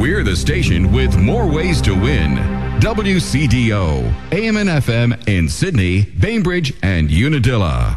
We're the station with more ways to win. WCDO, AM and FM in Sydney, Bainbridge, and Unadilla.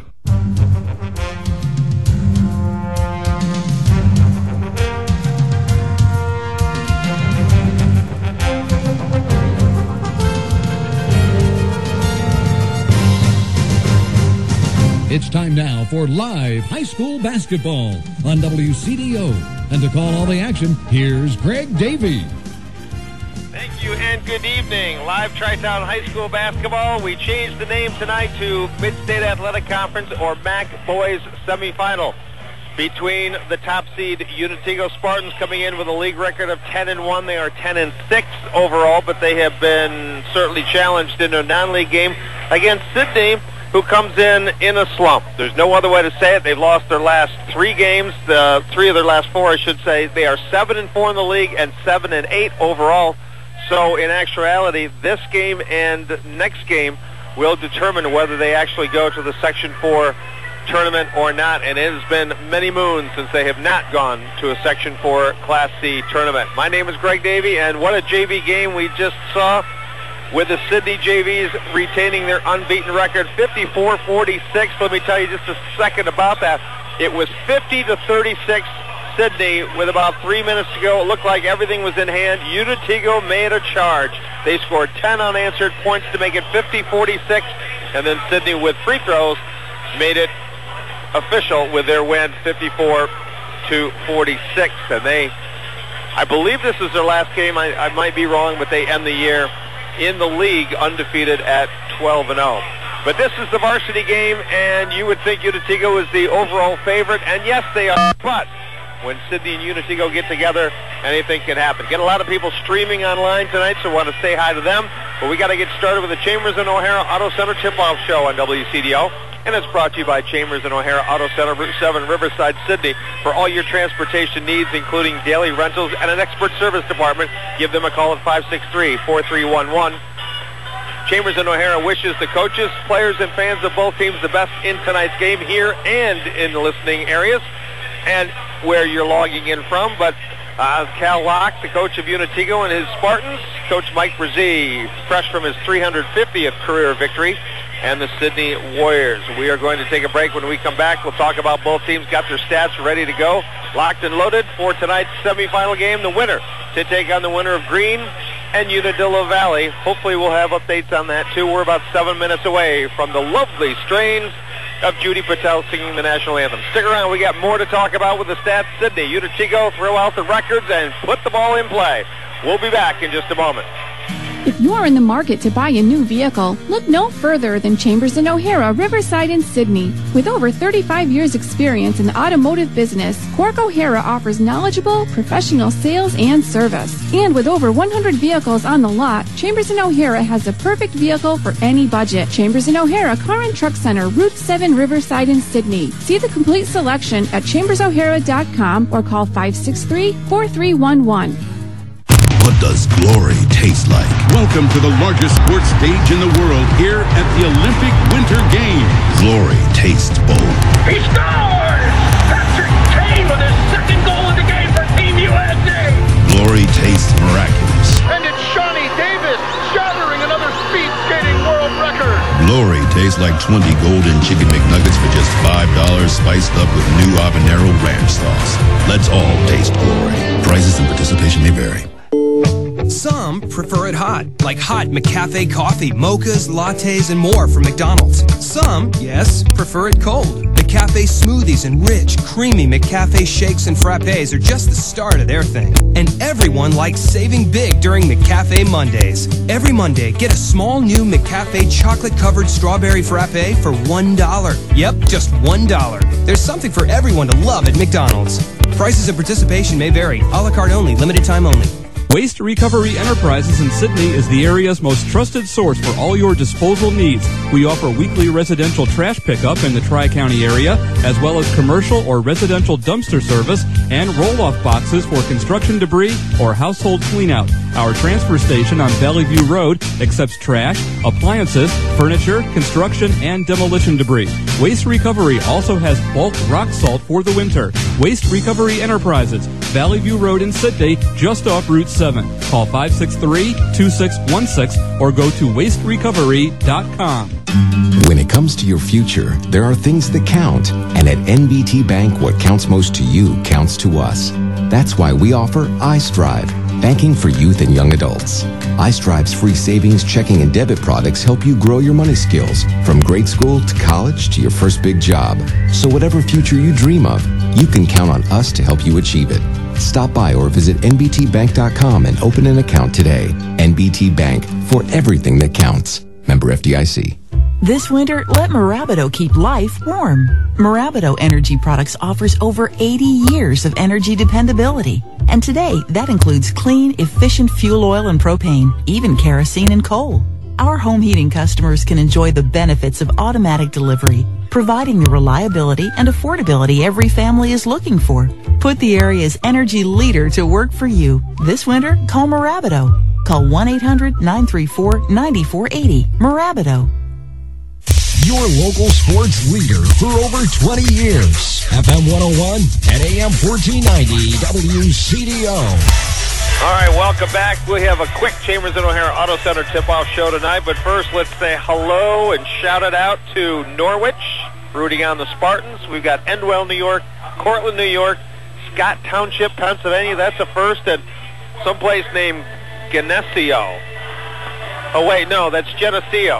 It's time now for live high school basketball on WCDO. And to call all the action, here's Greg Davey. Thank you and good evening. Live Tri-Town High School basketball. We changed the name tonight to Mid-State Athletic Conference, or MAC Boys Semifinal, between the top seed Unatigo Spartans, coming in with a league record of 10-1. They are 10-6 overall, but they have been certainly challenged in a non-league game against Sydney, who comes in a slump. There's no other way to say it. They've lost their last 3 games, 3 of their last 4, I should say. They are 7-4 in the league and 7-8 overall. So in actuality, this game and next game will determine whether they actually go to the Section 4 tournament or not. And it has been many moons since they have not gone to a Section 4 Class C tournament. My name is Greg Davey, and what a JV game we just saw, with the Sydney JVs retaining their unbeaten record, 54-46. Let me tell you just a second about that. It was 50-36 Sydney with about 3 minutes to go. It looked like everything was in hand. Unatigo made a charge. They scored 10 unanswered points to make it 50-46, and then Sydney, with free throws, made it official with their win, 54-46. And I believe this is their last game. I might be wrong, but they end the year in the league undefeated at 12-0. But this is the varsity game, and you would think Unatigo is the overall favorite, and yes, they are. But when Sydney and Unatigo get together, anything can happen. Get a lot of people streaming online tonight, so I want to say hi to them. But we got to get started with the Chambers and O'Hara Auto Center tip-off show on WCDO. And it's brought to you by Chambers and O'Hara Auto Center, Route 7, Riverside, Sydney. For all your transportation needs, including daily rentals and an expert service department, give them a call at 563-4311. Chambers and O'Hara wishes the coaches, players, and fans of both teams the best in tonight's game here and in the listening areas and where you're logging in from. But Cal Locke, the coach of Unatigo, and his Spartans, Coach Mike Brzee, fresh from his 350th career victory, and the Sydney Warriors. We are going to take a break. When we come back, we'll talk about both teams. Got their stats ready to go, locked and loaded for tonight's semifinal game. The winner to take on the winner of Green and Unadilla Valley. Hopefully we'll have updates on that too. We're about 7 minutes away from the lovely strains of Judy Patel singing the national anthem. Stick around. We got more to talk about with the stats. Sydney, Unatigo, throw out the records and put the ball in play. We'll be back in just a moment. If you are in the market to buy a new vehicle, look no further than Chambers & O'Hara, Riverside, and Sydney. With over 35 years' experience in the automotive business, Cork O'Hara offers knowledgeable, professional sales and service. And with over 100 vehicles on the lot, Chambers & O'Hara has the perfect vehicle for any budget. Chambers & O'Hara Car and Truck Center, Route 7, Riverside, and Sydney. See the complete selection at chambersohara.com or call 563-4311. What does glory taste like? Welcome to the largest sports stage in the world here at the Olympic Winter Games. Glory tastes bold. He scores! Patrick Kane with his second goal of the game for Team USA! Glory tastes miraculous. And it's Shawnee Davis shattering another speed skating world record. Glory tastes like 20 golden chicken McNuggets for just $5, spiced up with new habanero ranch sauce. Let's all taste glory. Prices and participation may vary. Some prefer it hot, like hot McCafe coffee, mochas, lattes, and more from McDonald's. Some, yes, prefer it cold. McCafe smoothies and rich, creamy McCafe shakes and frappes are just the start of their thing. And everyone likes saving big during McCafe Mondays. Every Monday, get a small new McCafe chocolate-covered strawberry frappe for $1. Yep, just $1. There's something for everyone to love at McDonald's. Prices and participation may vary. A la carte only. Limited time only. Waste Recovery Enterprises in Sydney is the area's most trusted source for all your disposal needs. We offer weekly residential trash pickup in the Tri-County area, as well as commercial or residential dumpster service and roll-off boxes for construction debris or household cleanout. Our transfer station on Valley View Road accepts trash, appliances, furniture, construction, and demolition debris. Waste Recovery also has bulk rock salt for the winter. Waste Recovery Enterprises, Valley View Road in Sidney, just off Route 7. Call 563-2616 or go to wasterecovery.com. When it comes to your future, there are things that count. And at NBT Bank, what counts most to you counts to us. That's why we offer iStrive, banking for youth and young adults. iStrive's free savings, checking, and debit products help you grow your money skills from grade school to college to your first big job. So whatever future you dream of, you can count on us to help you achieve it. Stop by or visit nbtbank.com and open an account today. NBT Bank, for everything that counts. Member FDIC. This winter, let Marabido keep life warm. Marabido Energy Products offers over 80 years of energy dependability. And today, that includes clean, efficient fuel oil and propane, even kerosene and coal. Our home heating customers can enjoy the benefits of automatic delivery, providing the reliability and affordability every family is looking for. Put the area's energy leader to work for you. This winter, call Marabido. Call 1-800-934-9480. Marabido. Your local sports leader for over 20 years. FM 101 and AM 1490 WCDO. All right, welcome back. We have a quick Chambers and O'Hara Auto Center tip-off show tonight, but first let's say hello and shout it out to Norwich, rooting on the Spartans. We've got Endwell, New York, Cortland, New York, Scott Township, Pennsylvania. That's a first, and someplace named Geneseo. Oh, wait, no, that's Geneseo.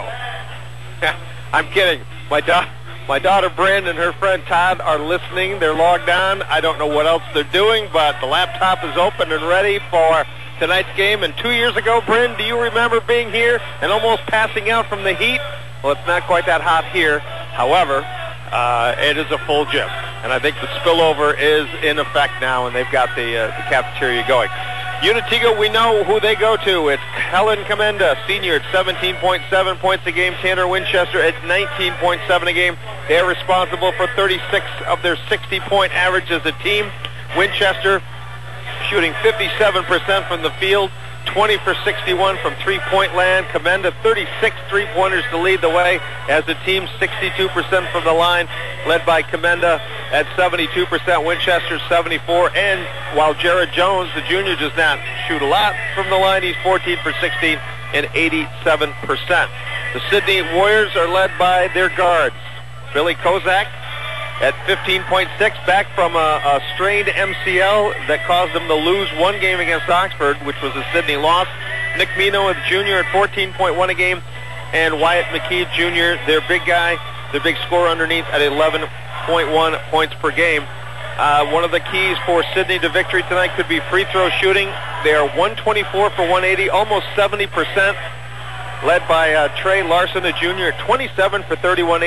I'm kidding. My daughter Bryn and her friend Todd are listening. They're logged on. I don't know what else they're doing, but the laptop is open and ready for tonight's game. And 2 years ago, Bryn, do you remember being here and almost passing out from the heat? Well, it's not quite that hot here. However, it is a full gym. And I think the spillover is in effect now, and they've got the cafeteria going. Unitigo, we know who they go to. It's Helen Commenda, senior at 17.7 points a game. Tanner Winchester at 19.7 a game. They're responsible for 36 of their 60-point average as a team. Winchester shooting 57% from the field, 20 for 61 from three-point land. Commenda 36 three-pointers to lead the way as a team, 62% from the line, led by Commenda at 72%, Winchester 74, and while Jared Jones, the junior, does not shoot a lot from the line, he's 14 for 16 and 87%. The Sidney Warriors are led by their guards, Billy Kozak at 15.6, back from a strained MCL that caused them to lose one game against Oxford, which was a Sidney loss. Nick Mino, the junior, at 14.1 a game, and Wyatt McKee, junior, their big guy, their big scorer underneath at 11.1 points per game. One of the keys for Sidney to victory tonight could be free throw shooting. They are 124 for 180, almost 70%. Led by Trey Larson, the junior, 27 for 31,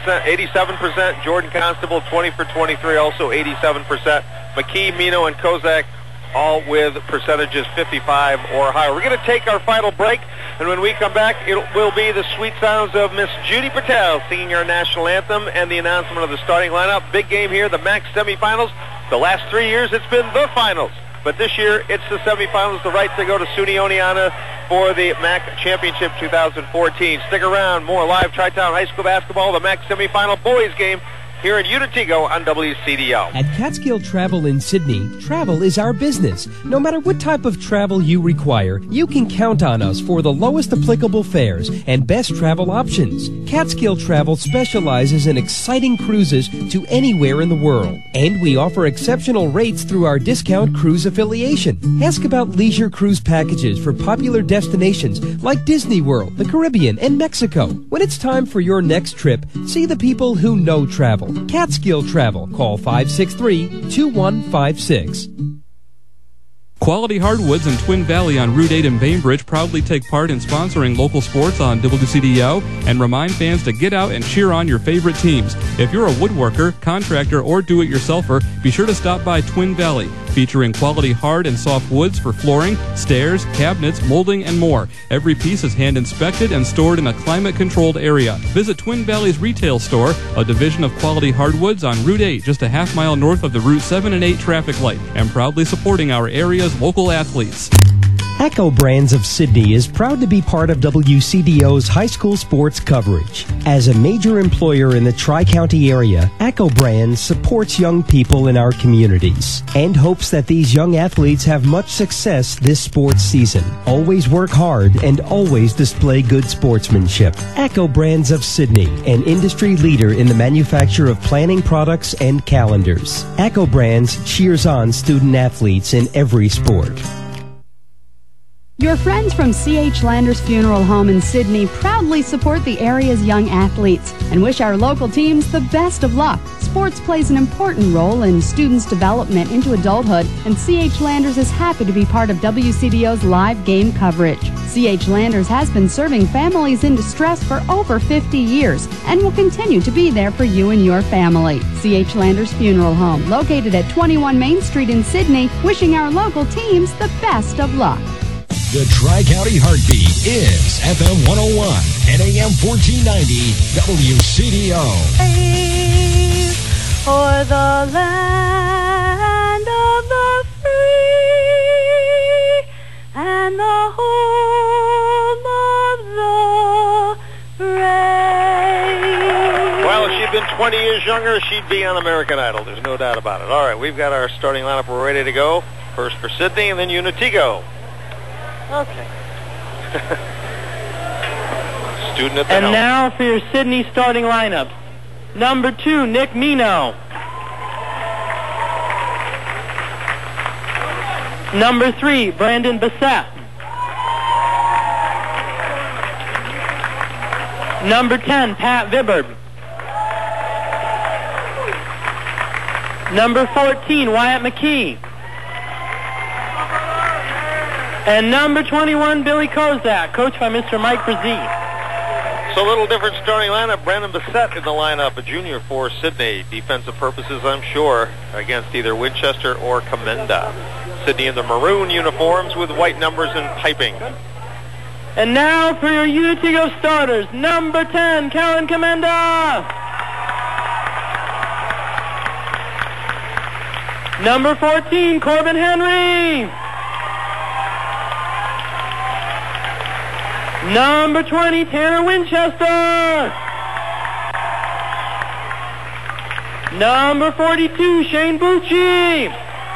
87%. Jordan Constable, 20 for 23, also 87%. McKee, Mino, and Kozak, all with percentages 55 or higher. We're going to take our final break, and when we come back, it will be the sweet sounds of Miss Judy Patel singing our national anthem and the announcement of the starting lineup. Big game here, the MAC semifinals. The last 3 years, it's been the finals. But this year, it's the semifinals, the right to go to SUNY Oneonta for the MAC Championship 2014. Stick around, more live Tri-Town High School basketball, the MAC semifinal boys game here in Unitigo on WCDO. At Catskill Travel in Sidney, travel is our business. No matter what type of travel you require, you can count on us for the lowest applicable fares and best travel options. Catskill Travel specializes in exciting cruises to anywhere in the world. And we offer exceptional rates through our discount cruise affiliation. Ask about leisure cruise packages for popular destinations like Disney World, the Caribbean, and Mexico. When it's time for your next trip, see the people who know travel. Catskill Travel. Call 563-2156. Quality Hardwoods in Twin Valley on Route 8 in Bainbridge proudly take part in sponsoring local sports on WCDO and remind fans to get out and cheer on your favorite teams. If you're a woodworker, contractor, or do-it-yourselfer, be sure to stop by Twin Valley, featuring quality hard and soft woods for flooring, stairs, cabinets, molding, and more. Every piece is hand-inspected and stored in a climate-controlled area. Visit Twin Valley's retail store, a division of Quality Hardwoods on Route 8, just a half-mile north of the Route 7 and 8 traffic light, and proudly supporting our area's local athletes. Echo Brands of Sydney is proud to be part of WCDO's high school sports coverage. As a major employer in the Tri-County area, Echo Brands supports young people in our communities and hopes that these young athletes have much success this sports season. Always work hard and always display good sportsmanship. Echo Brands of Sydney, an industry leader in the manufacture of planning products and calendars. Echo Brands cheers on student athletes in every sport. Your friends from C.H. Landers Funeral Home in Sydney proudly support the area's young athletes and wish our local teams the best of luck. Sports plays an important role in students' development into adulthood, and C.H. Landers is happy to be part of WCDO's live game coverage. C.H. Landers has been serving families in distress for over 50 years and will continue to be there for you and your family. C.H. Landers Funeral Home, located at 21 Main Street in Sydney, wishing our local teams the best of luck. The Tri-County Heartbeat is FM 101 and AM 1490 WCDO. For the land of the free and the home of the brave. Well, if she'd been 20 years younger, she'd be on American Idol. There's no doubt about it. All right, we've got our starting lineup. We're ready to go. First for Sydney and then Unitigo. Okay. Student at the And helm. now for your Sydney starting lineup. Number 2, Nick Mino. Number 3, Brandon Bissett. Number 10, Pat Vibbard. Number 14, Wyatt McKee. And number 21, Billy Kozak, coached by Mr. Mike Brzee. So a little different starting lineup. Brandon Bissett in the lineup, a junior for Sydney. Defensive purposes, I'm sure, against either Winchester or Commenda. Sydney in the maroon uniforms with white numbers and piping. And now for your Unitigo starters, number 10, Kellen Commenda. Number 14, Corbin Henry. Number 20, Tanner Winchester. Number 42, Shane Bucci.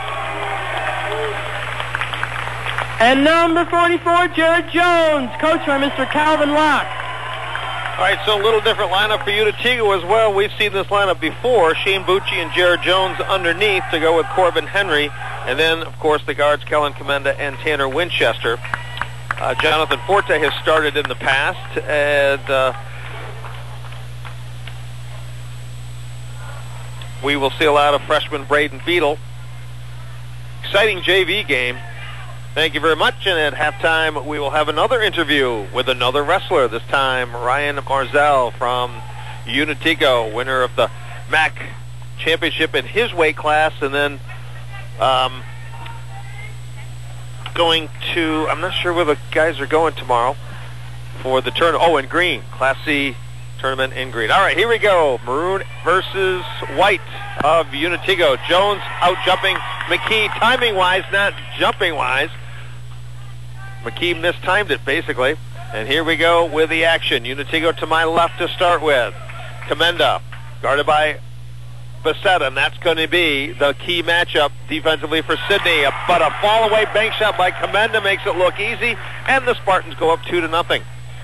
And number 44, Jared Jones, coached by Mr. Calvin Locke. All right, so a little different lineup for Unitigo as well. We've seen this lineup before. Shane Bucci and Jared Jones underneath to go with Corbin Henry. And then, of course, the guards, Kellen Commenda and Tanner Winchester. Jonathan Forte has started in the past, and we will see a lot of freshman Braden Beadle. Exciting JV game. Thank you very much, and at halftime we will have another interview with another wrestler, this time Ryan Marzell from Unitigo, winner of the MAC championship in his weight class, and then going to, I'm not sure where the guys are going tomorrow for the tournament. Oh, in green, Class C tournament in green. All right, here we go. Maroon versus white of Unitigo. Jones out jumping McKee timing-wise, not jumping-wise. McKee mistimed it, basically. And here we go with the action. Unitigo to my left to start with. Commenda, guarded by Bissett, and that's going to be the key matchup defensively for Sydney. But a fall-away bank shot by Commenda makes it look easy, and the Spartans go up 2-0.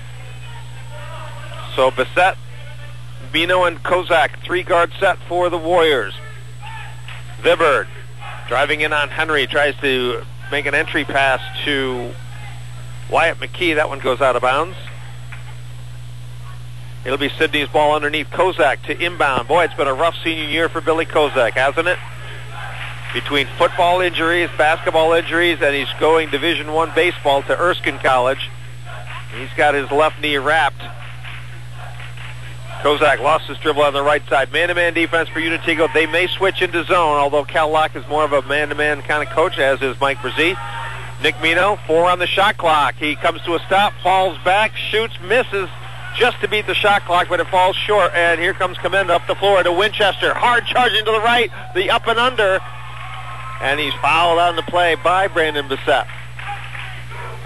So Bissett, Bino, and Kozak, three-guard set for the Warriors. Vibbard driving in on Henry, tries to make an entry pass to Wyatt McKee. That one goes out of bounds. It'll be Sydney's ball underneath Kozak to inbound. Boy, it's been a rough senior year for Billy Kozak, hasn't it? Between football injuries, basketball injuries, and he's going Division I baseball to Erskine College. He's got his left knee wrapped. Kozak lost his dribble on the right side. Man-to-man defense for Unitigo. They may switch into zone, although Cal Locke is more of a man-to-man kind of coach, as is Mike Brzee. Nick Mino, 4 on the shot clock. He comes to a stop, falls back, shoots, misses, just to beat the shot clock, but it falls short. And here comes Commenda up the floor to Winchester. Hard charging to the right, the up and under. And he's fouled on the play by Brandon Bissett.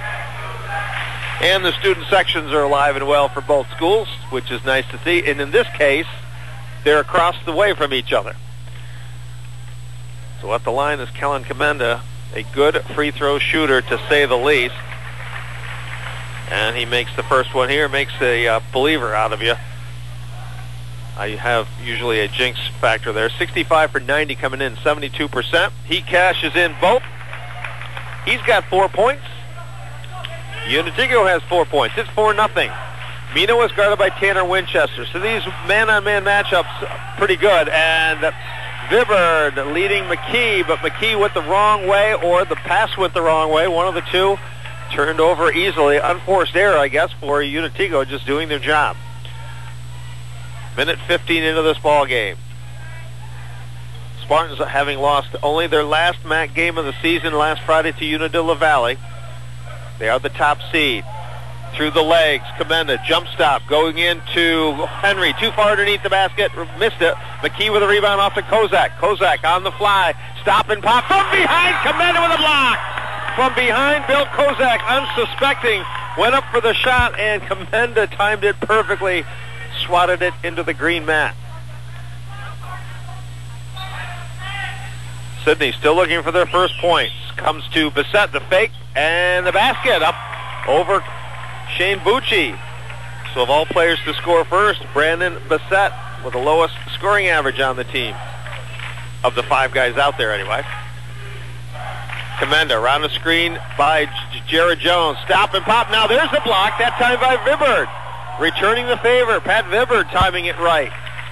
And the student sections are alive and well for both schools, which is nice to see. And in this case, they're across the way from each other. So at the line is Kellen Commenda, a good free throw shooter to say the least. And he makes the first one here, makes a believer out of you. I have usually a jinx factor there. 65 for 90 coming in, 72%. He cashes in both. He's got 4 points. Unitigo has 4 points. It's 4-0. Mino is guarded by Tanner Winchester. So these man-on-man matchups pretty good. And Vibbard leading McKee, but McKee went the wrong way, or the pass went the wrong way. One of the two turned over easily. Unforced error, I guess, for Unitigo just doing their job. Minute 15 into this ball game. Spartans having lost only their last MAC game of the season last Friday to Unadilla Valley. They are the top seed. Through the legs, Commenda, jump stop, going into Henry, too far underneath the basket, missed it. McKee with a rebound off to Kozak. Kozak on the fly, stop and pop from behind, Commenda with a block. From behind, Bill Kozak, unsuspecting, went up for the shot, and Commenda timed it perfectly, swatted it into the green mat. Sidney still looking for their first points. Comes to Bissett, the fake, and the basket up over Shane Bucci. So of all players to score first, Brandon Bissett with the lowest scoring average on the team. Of the 5 guys out there anyway. Commenda around the screen by Jared Jones. Stop and pop. Now there's the block, that time by Vibbard. Returning the favor. Pat Vibbard timing it right.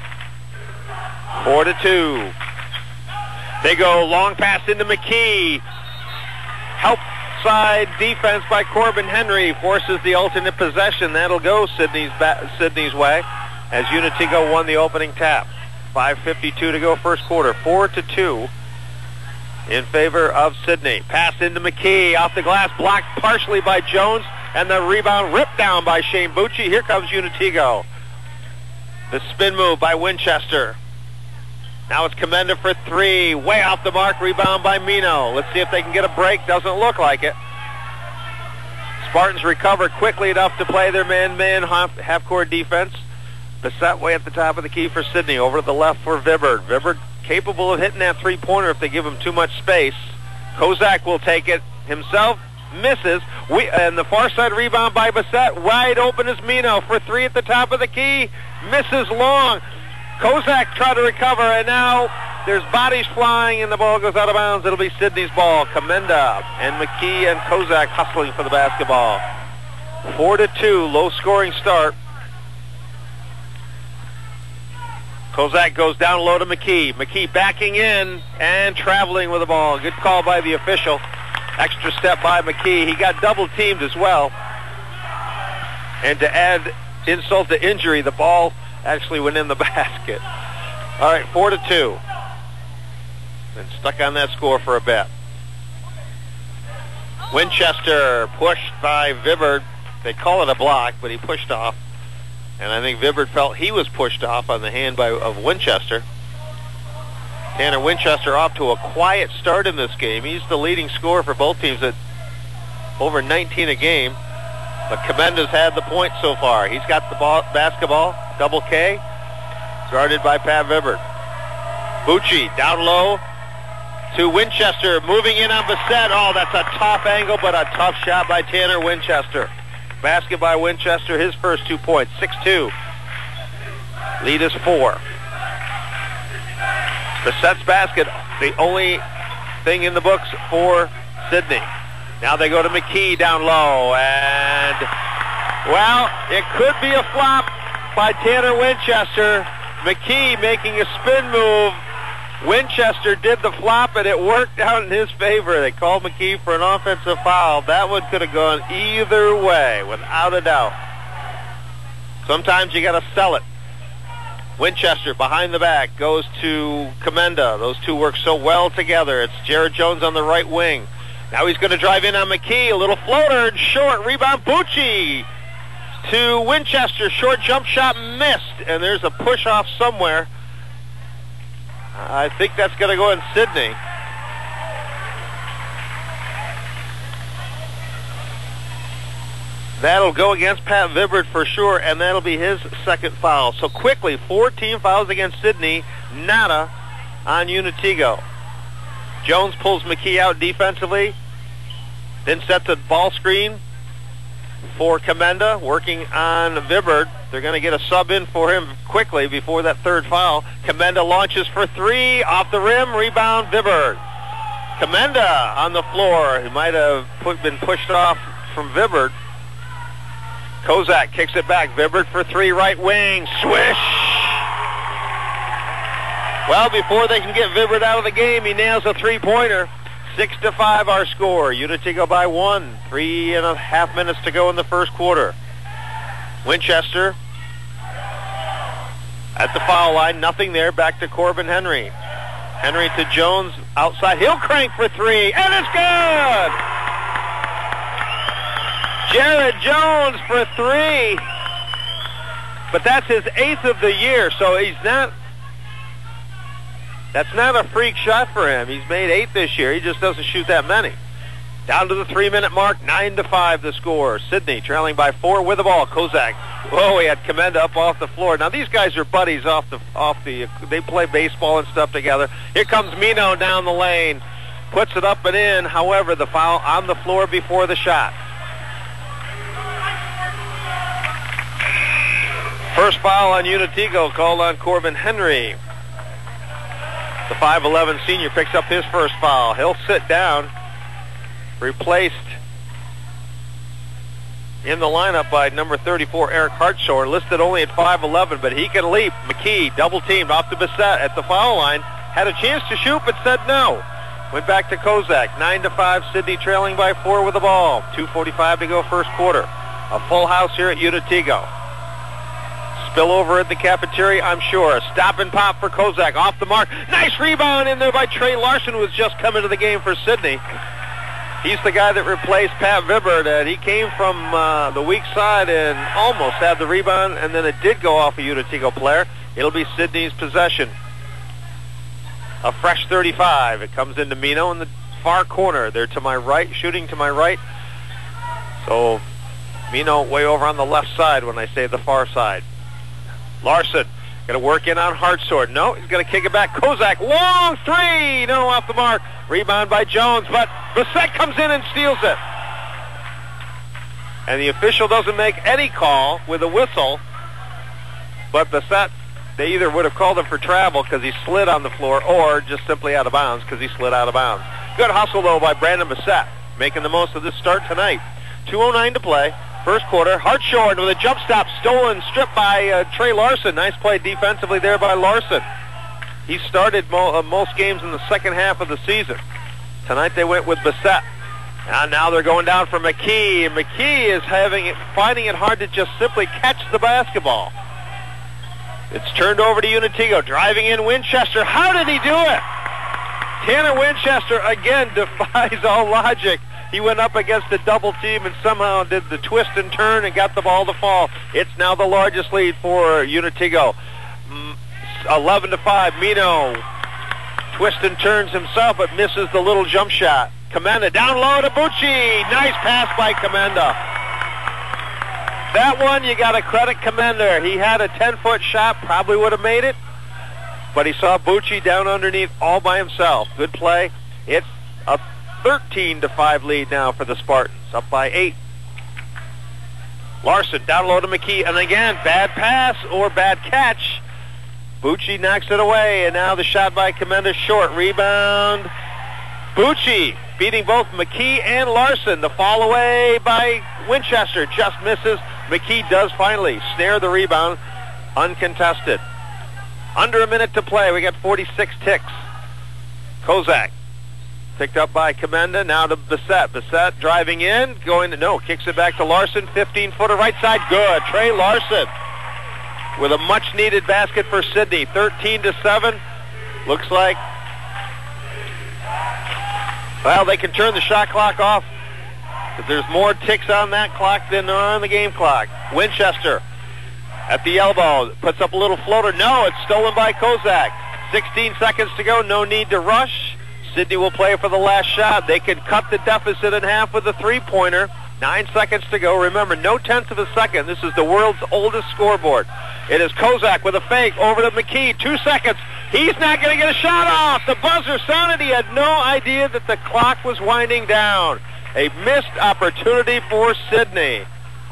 4-2. They go long pass into McKee. Help side defense by Corbin Henry forces the alternate possession. That'll go Sydney's way as Unitigo won the opening tap. 5:52 to go first quarter. 4-2 in favor of Sydney. Pass into McKee off the glass, blocked partially by Jones, and the rebound ripped down by Shane Bucci. Here comes Unitigo. The spin move by Winchester. Now it's Commenda for 3. Way off the mark. Rebound by Mino. Let's see if they can get a break. Doesn't look like it. Spartans recover quickly enough to play their man-man half-court defense. Bissett way at the top of the key for Sydney. Over to the left for Vibbard. Vibbard capable of hitting that three-pointer if they give him too much space. Kozak will take it himself. Misses. And the far side rebound by Bissett. Wide open is Mino for 3 at the top of the key. Misses long. Kozak tried to recover, and now there's bodies flying, and the ball goes out of bounds. It'll be Sydney's ball. Commenda and McKee and Kozak hustling for the basketball. 4-2, low-scoring start. Kozak goes down low to McKee. McKee backing in and traveling with the ball. Good call by the official. Extra step by McKee. He got double-teamed as well. And to add insult to injury, the ball actually went in the basket. All right, 4-2. Been stuck on that score for a bit. Winchester pushed by Vibbard. They call it a block, but he pushed off. And I think Vibbard felt he was pushed off on the hand of Winchester. Tanner Winchester off to a quiet start in this game. He's the leading scorer for both teams at over 19 a game. But Commenda's had the point so far. He's got the basketball, double K, guarded by Pat Vibbard. Bucci down low to Winchester, moving in on Bissett. Oh, that's a tough angle, but a tough shot by Tanner Winchester. Basket by Winchester, his first 2 points, 6-2. Lead is 4. Bissett's basket, the only thing in the books for Sydney. Now they go to McKee down low, and, well, it could be a flop by Tanner Winchester. McKee making a spin move. Winchester did the flop, and it worked out in his favor. They called McKee for an offensive foul. That one could have gone either way, without a doubt. Sometimes you got to sell it. Winchester behind the back goes to Commenda. Those two work so well together. It's Jared Jones on the right wing. Now he's going to drive in on McKee. A little floater and short. Rebound Bucci to Winchester. Short jump shot missed. And there's a push off somewhere. I think that's going to go in Sydney. That'll go against Pat Vibbert for sure, and that'll be his second foul. So quickly, 4 team fouls against Sidney, nada on Unitigo. Jones pulls McKee out defensively, then sets a ball screen for Commenda, working on Vibbert. They're going to get a sub in for him quickly before that third foul. Commenda launches for 3, off the rim, rebound Vibbert. Commenda on the floor. He might have been pushed off from Vibbert. Kozak kicks it back. Vibbert for 3, right wing. Swish! Well, before they can get Vibbert out of the game, he nails a three-pointer. 6-5 our score. Unitigo by 1. 3.5 minutes to go in the first quarter. Winchester at the foul line. Nothing there. Back to Corbin Henry. Henry to Jones outside. He'll crank for 3, and it's good! Jared Jones for 3. But that's his 8th of the year, so that's not a freak shot for him. He's made 8 this year. He just doesn't shoot that many. Down to the 3-minute mark, 9-5 the score. Sidney trailing by 4 with the ball. Kozak. Whoa, he had Commenda up off the floor. Now these guys are buddies they play baseball and stuff together. Here comes Mino down the lane. Puts it up and in. However, the foul on the floor before the shot. First foul on Unitigo called on Corbin Henry. The 5'11 senior picks up his first foul. He'll sit down. Replaced in the lineup by number 34, Eric Hartshorn, listed only at 5'11, but he can leap. McKee double-teamed off to Bissett at the foul line. Had a chance to shoot, but said no. Went back to Kozak. 9-5, Sidney trailing by 4 with the ball. 2:45 to go first quarter. A full house here at Unitigo. Spill over at the cafeteria, I'm sure. Stop and pop for Kozak. Off the mark. Nice rebound in there by Trey Larson, who was just coming to the game for Sidney. He's the guy that replaced Pat Vibbert, and he came from the weak side and almost had the rebound, and then it did go off a Unitigo player. It'll be Sidney's possession. A fresh 35. It comes into Mino in the far corner. They're to my right, shooting to my right. So Mino way over on the left side when I say the far side. Larson going to work in on Hartshorn. No, he's going to kick it back. Kozak, long 3. No, off the mark. Rebound by Jones, but Bissett comes in and steals it. And the official doesn't make any call with a whistle, but Bissett, they either would have called him for travel because he slid on the floor or just simply out of bounds because he slid out of bounds. Good hustle, though, by Brandon Bissett, making the most of this start tonight. 2:09 to play. First quarter. Hartshorn with a jump stop, stolen, stripped by Trey Larson. Nice play defensively there by Larson. He started most games in the second half of the season. Tonight they went with Bissett. And now they're going down for McKee. And McKee is finding it hard to just simply catch the basketball. It's turned over to Unitigo. Driving in Winchester. How did he do it? Tanner Winchester again defies all logic. He went up against a double team and somehow did the twist and turn and got the ball to fall. It's now the largest lead for Unitigo. 11-5. Mino twists and turns himself but misses the little jump shot. Commenda down low to Bucci. Nice pass by Commenda. That one you got to credit Commenda. He had a 10-foot shot, probably would have made it, but he saw Bucci down underneath all by himself. Good play. It's a 13-5 lead now for the Spartans, up by 8. Larson down low to McKee, and again, bad pass or bad catch. Bucci knocks it away, and now the shot by Commenda short. Rebound. Bucci beating both McKee and Larson. The fall away by Winchester just misses. McKee does finally snare the rebound, uncontested. Under a minute to play. We got 46 ticks. Kozak picked up by Commenda, now to Bissett. Bissett driving in, kicks it back to Larson. 15-footer right side, good. Trey Larson with a much-needed basket for Sidney. 13-7. Looks like, well, they can turn the shot clock off because there's more ticks on that clock than on the game clock. Winchester at the elbow, puts up a little floater. No, it's stolen by Kozak. 16 seconds to go, no need to rush. Sidney will play for the last shot. They can cut the deficit in half with a three-pointer. 9 seconds to go. Remember, no tenth of a second. This is the world's oldest scoreboard. It is Kozak with a fake over to McKee. 2 seconds. He's not going to get a shot off. The buzzer sounded. He had no idea that the clock was winding down. A missed opportunity for Sidney.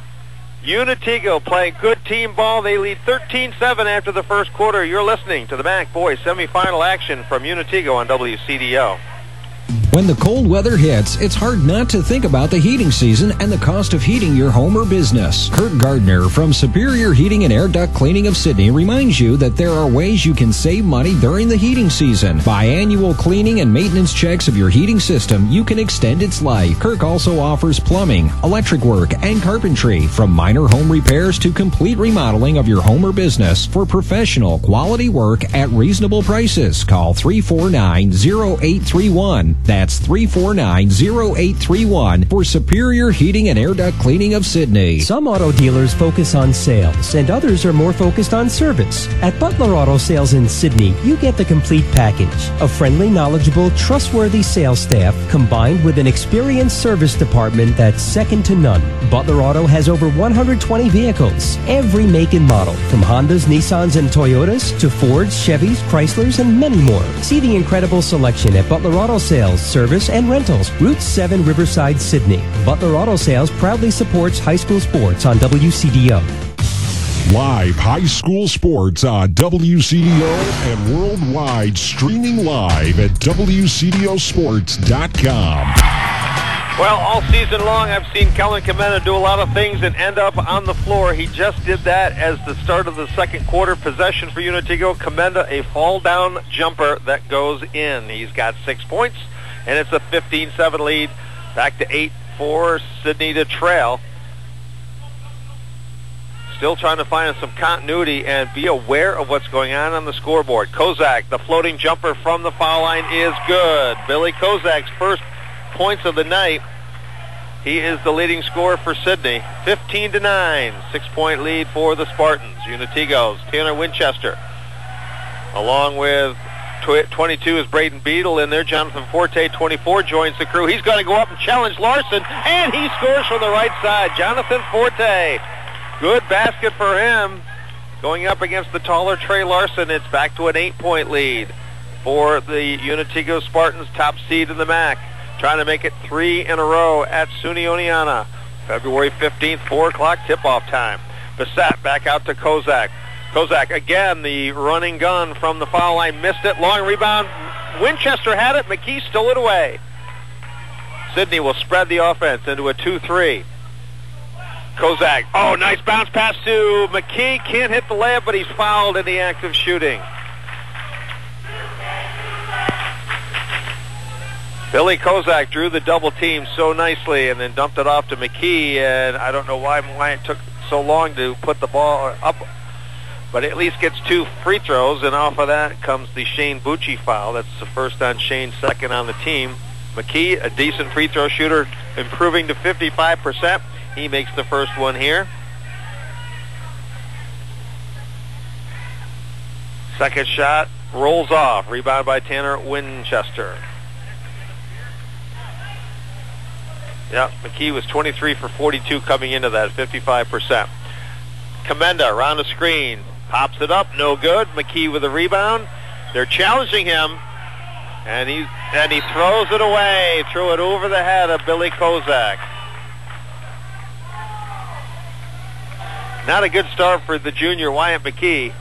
Unitigo playing good team ball. They lead 13-7 after the first quarter. You're listening to the MAC Boys semifinal action from Unitigo on WCDO. When the cold weather hits, it's hard not to think about the heating season and the cost of heating your home or business. Kurt Gardner from Superior Heating and Air Duct Cleaning of Sydney reminds you that there are ways you can save money during the heating season. By annual cleaning and maintenance checks of your heating system, you can extend its life. Kirk also offers plumbing, electric work, and carpentry, from minor home repairs to complete remodeling of your home or business for professional quality work at reasonable prices. Call 349-0831. That's 349-0831 for Superior Heating and Air Duct Cleaning of Sydney. Some auto dealers focus on sales, and others are more focused on service. At Butler Auto Sales in Sydney, you get the complete package. A friendly, knowledgeable, trustworthy sales staff combined with an experienced service department that's second to none. Butler Auto has over 120 vehicles, every make and model, from Hondas, Nissans, and Toyotas to Fords, Chevys, Chryslers, and many more. See the incredible selection at Butler Auto Sales, service and rentals, Route 7, Riverside, Sydney. Butler Auto Sales proudly supports high school sports on WCDO. Live high school sports on WCDO and worldwide, streaming live at WCDOsports.com. Well, all season long, I've seen Kellen Comenda do a lot of things and end up on the floor. He just did that as the start of the second quarter. Possession for Unitigo. Comenda, a fall-down jumper that goes in. He's got 6 points, and it's a 15-7 lead. Back to 8 for Sydney to trail. Still trying to find some continuity and be aware of what's going on the scoreboard. Kozak, the floating jumper from the foul line is good. Billy Kozak's first points of the night. He is the leading scorer for Sydney. 15-9, 6-point lead for the Spartans. Unitigo's Tanner Winchester. Along with 22 is Braden Beadle in there. Jonathan Forte, 24, joins the crew. He's going to go up and challenge Larson, and he scores from the right side. Jonathan Forte. Good basket for him. Going up against the taller Trey Larson, it's back to an 8-point lead for the Unitigo Spartans, top seed in the MAC. Trying to make it 3 in a row at SUNY Oneonta. February 15th, 4 o'clock tip-off time. Bissett back out to Kozak. Kozak, again, the running gun from the foul line, missed it. Long rebound. Winchester had it. McKee stole it away. Sydney will spread the offense into a 2-3. Kozak, oh, nice bounce pass to McKee. Can't hit the layup, but he's fouled in the act of shooting. Billy Kozak drew the double team so nicely and then dumped it off to McKee, and I don't know why it took so long to put the ball up, but at least gets 2 free throws, and off of that comes the Shane Bucci foul. That's the first on Shane, second on the team. McKee, a decent free throw shooter, improving to 55%. He makes the first one here. Second shot rolls off. Rebound by Tanner Winchester. Yeah, McKee was 23 for 42 coming into that, 55%. Comenda around the screen. Pops it up, no good. McKee with a rebound. They're challenging him, and he throws it away. Threw it over the head of Billy Kozak. Not a good start for the junior Wyatt McKee.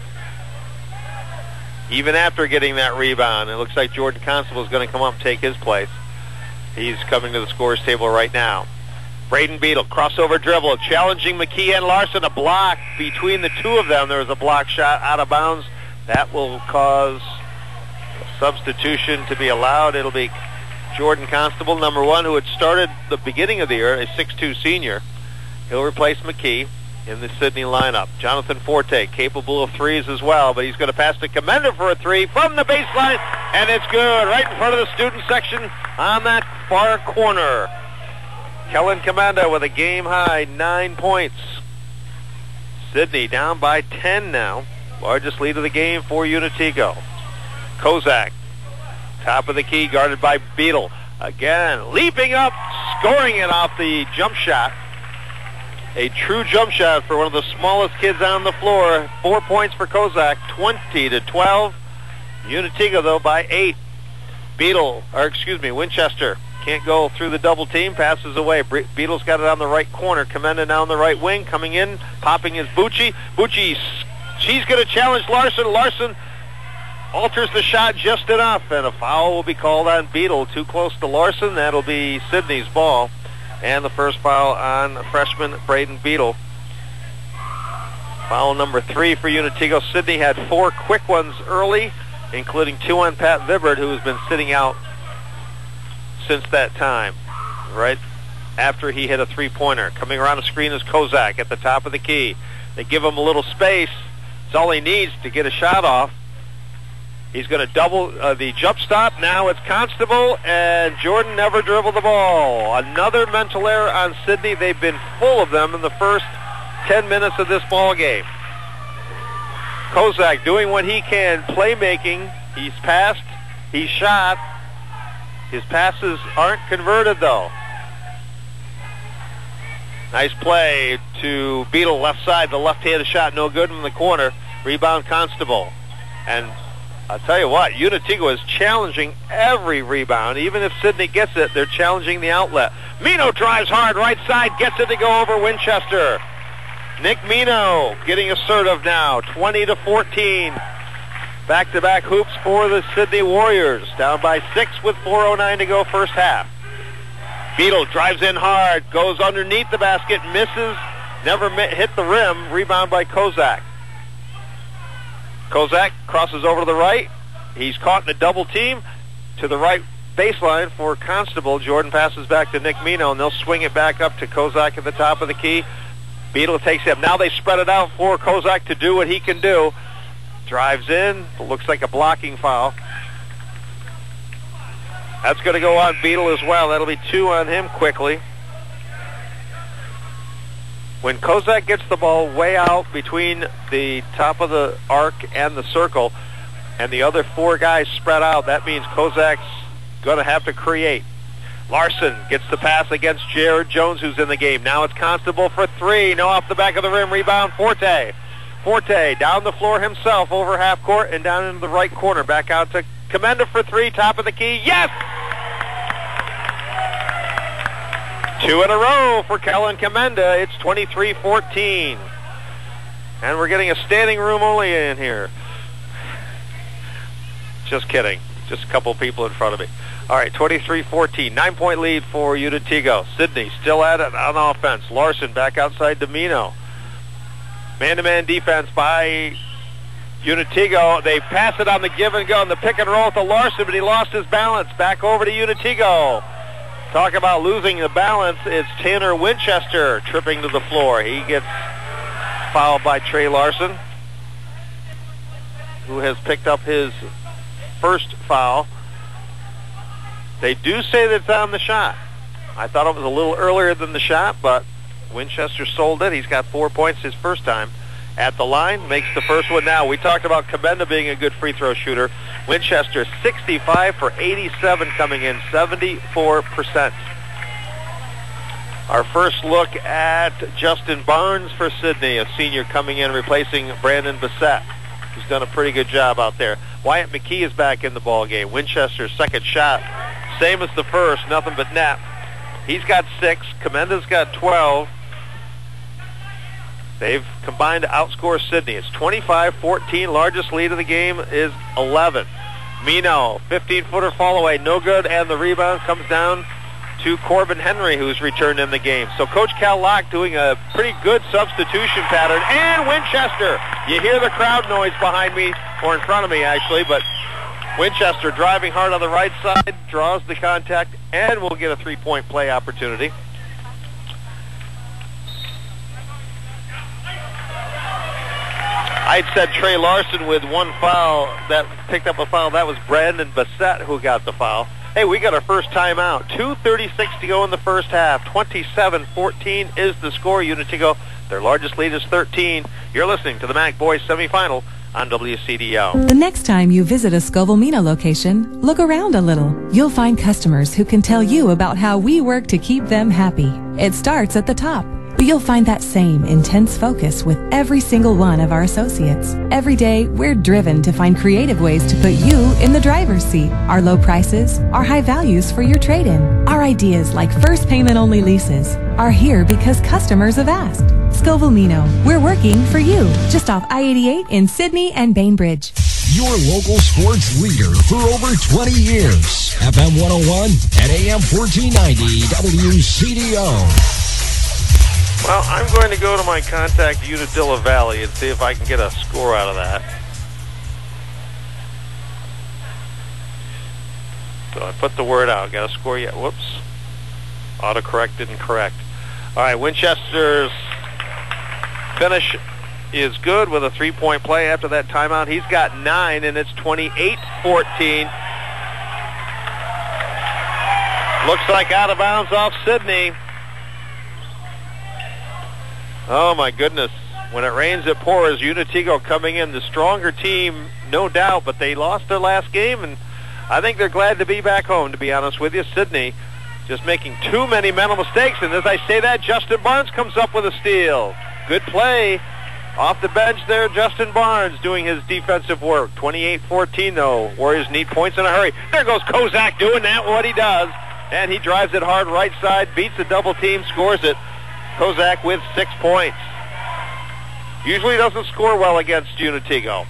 Even after getting that rebound, it looks like Jordan Constable is going to come up and take his place. He's coming to the scorer's table right now. Braden Beadle, crossover dribble, challenging McKee and Larson. A block between the two of them. There was a block shot out of bounds. That will cause a substitution to be allowed. It'll be Jordan Constable, number 1, who had started the beginning of the year, a 6'2 senior. He'll replace McKee in the Sydney lineup. Jonathan Forte, capable of threes as well, but he's going to pass to Comenda for a 3 from the baseline, and it's good, right in front of the student section on that far corner. Kellen Comenda with a game-high 9 points. Sydney down by 10 now. Largest lead of the game for Unitigo. Kozak Top of the key, guarded by Beetle. Again, leaping up, scoring it off the jump shot. A true jump shot for one of the smallest kids on the floor. 4 points for Kozak, 20-12. Unitigo, though, by 8. Winchester can't go through the double team, passes away. Beetle's got it on the right corner. Comenda now on the right wing, coming in, popping his Bucci. Bucci, she's going to challenge Larson. Larson alters the shot just enough, and a foul will be called on Beetle. Too close to Larson. That'll be Sydney's ball. And the first foul on freshman Braden Beetle. Foul number 3 for Unitigo. Sydney had 4 quick ones early, including 2 on Pat Vibbert, who has been sitting out since that time, right after he hit a three-pointer. Coming around the screen is Kozak at the top of the key. They give him a little space. It's all he needs to get a shot off. He's going to double the jump stop. Now it's Constable, and Jordan never dribbled the ball. Another mental error on Sydney. They've been full of them in the first 10 minutes of this ball game. Kozak doing what he can, playmaking. He's passed, he's shot. His passes aren't converted, though. Nice play to Beetle, left side. The left-handed shot, no good from the corner. Rebound, Constable. And I'll tell you what, Unitigo is challenging every rebound. Even if Sydney gets it, they're challenging the outlet. Mino drives hard, right side, gets it to go over Winchester. Nick Mino getting assertive now, 20-14. Back-to-back hoops for the Sydney Warriors. Down by 6 with 4:09 to go first half. Beetle drives in hard, goes underneath the basket, misses, never hit the rim. Rebound by Kozak. Kozak crosses over to the right. He's caught in a double team to the right baseline for Constable. Jordan passes back to Nick Mino, and they'll swing it back up to Kozak at the top of the key. Beetle takes him. Now they spread it out for Kozak to do what he can do. Drives in. Looks like a blocking foul. That's going to go on Beetle as well. That'll be 2 on him quickly. When Kozak gets the ball way out between the top of the arc and the circle, and the other 4 guys spread out, that means Kozak's going to have to create. Larson gets the pass against Jared Jones, who's in the game. Now it's Constable for 3. No, off the back of the rim. Rebound, Forte. Forte down the floor himself over half court and down into the right corner. Back out to Comenda for 3. Top of the key. Yes! 2 in a row for Kellen Comenda. It's 23-14. And we're getting a standing room only in here. Just kidding. Just a couple people in front of me. All right, 23-14. 9-point lead for Unitigo. Sydney still at it on offense. Larson back outside to Mino. Man-to-man defense by Unitigo. They pass it on the give and go and the pick and roll to Larson, but he lost his balance. Back over to Unitigo. Talk about losing the balance. It's Tanner Winchester tripping to the floor. He gets fouled by Trey Larson, who has picked up his first foul. They do say that it's on the shot. I thought it was a little earlier than the shot, but Winchester sold it. He's got 4 points his first time at the line. Makes the first one now. We talked about Comenda being a good free throw shooter. Winchester 65 for 87 coming in, 74%. Our first look at Justin Barnes for Sydney, a senior coming in replacing Brandon Bissett, who's done a pretty good job out there. Wyatt McKee is back in the ball game. Winchester's second shot, same as the first, nothing but net. He's got 6. Comenda's got 12. They've combined to outscore Sydney. It's 25-14. Largest lead of the game is 11. Mino, 15-footer fall away, no good, and the rebound comes down to Corbin Henry, who's returned in the game. So Coach Cal Locke doing a pretty good substitution pattern. And Winchester, you hear the crowd noise behind me, or in front of me actually, but Winchester driving hard on the right side, draws the contact, and will get a three-point play opportunity. I'd said Trey Larson with one foul that picked up a foul. That was Brandon Bissett who got the foul. Hey, we got our first timeout. 2:36 to go in the first half. 27-14 is the score. Unitigo, their largest lead is 13. You're listening to the MAC Boys semifinal on WCDO. The next time you visit a Scoville Mino location, look around a little. You'll find customers who can tell you about how we work to keep them happy. It starts at the top, but you'll find that same intense focus with every single one of our associates. Every day, we're driven to find creative ways to put you in the driver's seat. Our low prices, our high values for your trade-in, our ideas like first payment-only leases are here because customers have asked. Scoville Mino, we're working for you. Just off I-88 in Sydney and Bainbridge. Your local sports leader for over 20 years. FM 101 and AM 1490 WCDO. Well, I'm going to go to my contact Unadilla Valley and see if I can get a score out of that. So I put the word out. Got a score yet? Whoops. Autocorrect didn't correct. All right, Winchester's finish is good with a 3-point play after that timeout. He's got 9, and it's 28-14. Looks like out of bounds off Sydney. Oh, my goodness. When it rains, it pours. Unatigo coming in, the stronger team, no doubt, but they lost their last game, and I think they're glad to be back home, to be honest with you. Sydney just making too many mental mistakes, and as I say that, Justin Barnes comes up with a steal. Good play. Off the bench there, Justin Barnes doing his defensive work. 28-14, though. Warriors need points in a hurry. There goes Kozak doing that, what he does. And he drives it hard right side, beats the double team, scores it. Kozak with 6 points. Usually doesn't score well against Unatigo.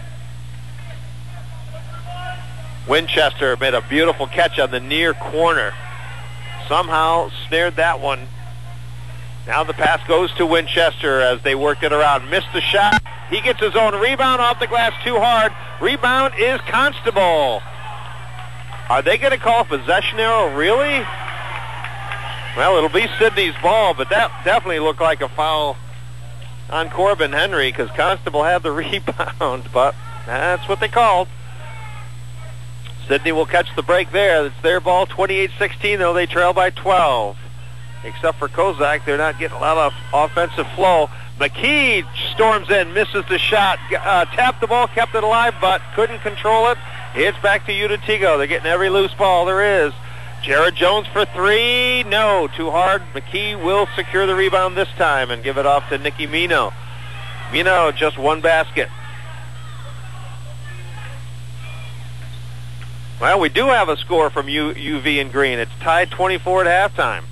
Winchester made a beautiful catch on the near corner. Somehow snared that one. Now the pass goes to Winchester as they worked it around. Missed the shot. He gets his own rebound off the glass too hard. Rebound is Constable. Are they going to call a possession arrow? Really? Well, it'll be Sydney's ball, but that definitely looked like a foul on Corbin Henry because Constable had the rebound, but that's what they called. Sydney will catch the break there. It's their ball, 28-16, though. They trail by 12. Except for Kozak, they're not getting a lot of offensive flow. McKee storms in, misses the shot, tapped the ball, kept it alive, but couldn't control it. It's back to Unatigo. They're getting every loose ball there is. Jared Jones for 3. No, too hard. McKee will secure the rebound this time and give it off to Nicky Mino. Mino, just one basket. Well, we do have a score from UV and Green. It's tied 24 at halftime.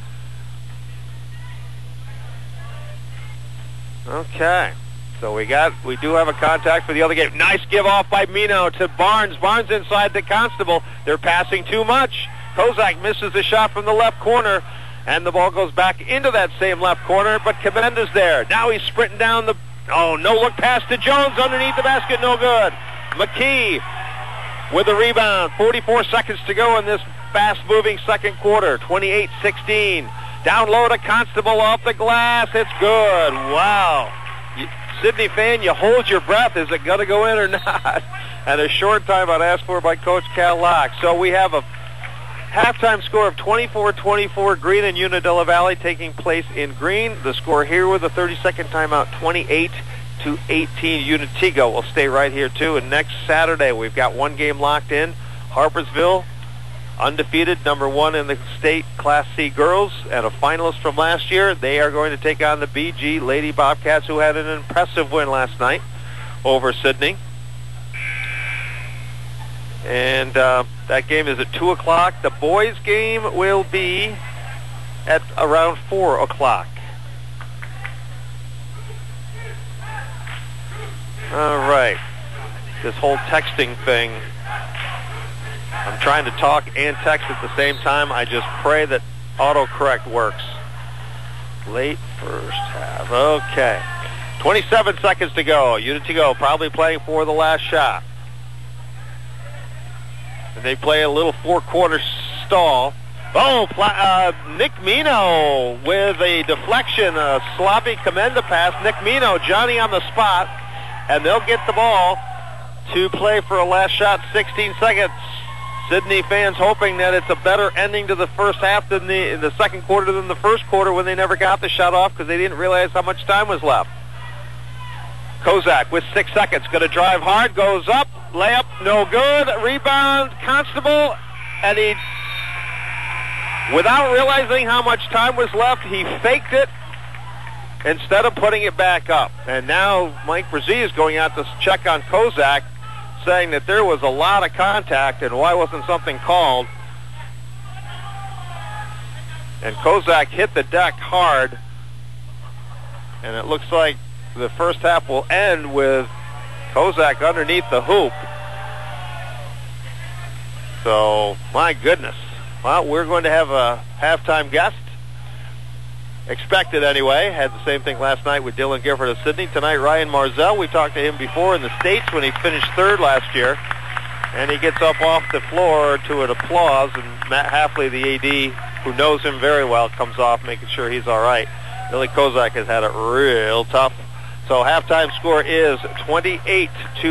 Okay. So we do have a contact for the other game. Nice give off by Mino to Barnes. Barnes inside the Constable. They're passing too much. Kozak misses the shot from the left corner, and the ball goes back into that same left corner, but Comenda's there. Now he's sprinting down the... Oh, no-look pass to Jones underneath the basket, no good. McKee with the rebound. 44 seconds to go in this fast-moving second quarter. 28-16. Down low to Constable off the glass. It's good. Wow. Sydney fan, you hold your breath. Is it going to go in or not? And a short timeout asked for by Coach Cal Locke. So we have a halftime score of 24-24, Green and Unadilla Valley taking place in Green. The score here with a 30-second timeout, 28-18. Unatigo will stay right here, too. And next Saturday, we've got one game locked in. Harpersville, undefeated, number 1 in the state Class C girls, and a finalist from last year. They are going to take on the BG Lady Bobcats, who had an impressive win last night over Sydney. And that game is at 2 o'clock. The boys' game will be at around 4 o'clock. All right. This whole texting thing, I'm trying to talk and text at the same time. I just pray that autocorrect works. Late first half. Okay. 27 seconds to go. Unatigo probably playing for the last shot. And they play a little four-quarter stall. Oh, Nick Mino with a deflection, a sloppy Comenda pass. Nick Mino, Johnny on the spot, and they'll get the ball to play for a last shot, 16 seconds. Sydney fans hoping that it's a better ending to the first half than in the second quarter than the first quarter when they never got the shot off because they didn't realize how much time was left. Kozak with 6 seconds. Going to drive hard. Goes up. Layup. No good. Rebound. Constable. And he, without realizing how much time was left, he faked it instead of putting it back up. And now Mike Brzee is going out to check on Kozak, saying that there was a lot of contact and why wasn't something called. And Kozak hit the deck hard. And it looks like the first half will end with Kozak underneath the hoop. So, my goodness. Well, we're going to have a halftime guest. Expected anyway. Had the same thing last night with Dylan Gifford of Sydney. Tonight, Ryan Marzell. We talked to him before in the States when he finished third last year. And he gets up off the floor to an applause. And Matt Hafley, the AD, who knows him very well, comes off making sure he's all right. Billy Kozak has had it real tough. So halftime score is 28-18,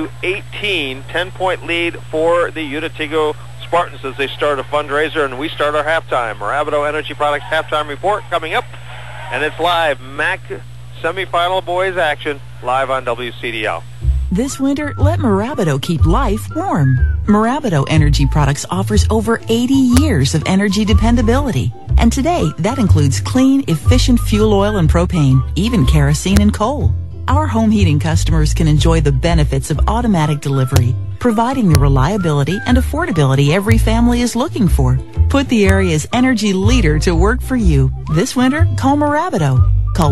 10-point lead for the Unitigo Spartans as they start a fundraiser, and we start our halftime. Rabideau Energy Products halftime report coming up, and it's live. MAC semifinal boys action live on WCDL. This winter, let Rabideau keep life warm. Rabideau Energy Products offers over 80 years of energy dependability. And today, that includes clean, efficient fuel oil and propane, even kerosene and coal. Our home heating customers can enjoy the benefits of automatic delivery, providing the reliability and affordability every family is looking for. Put the area's energy leader to work for you. This winter, call Rabideau. Call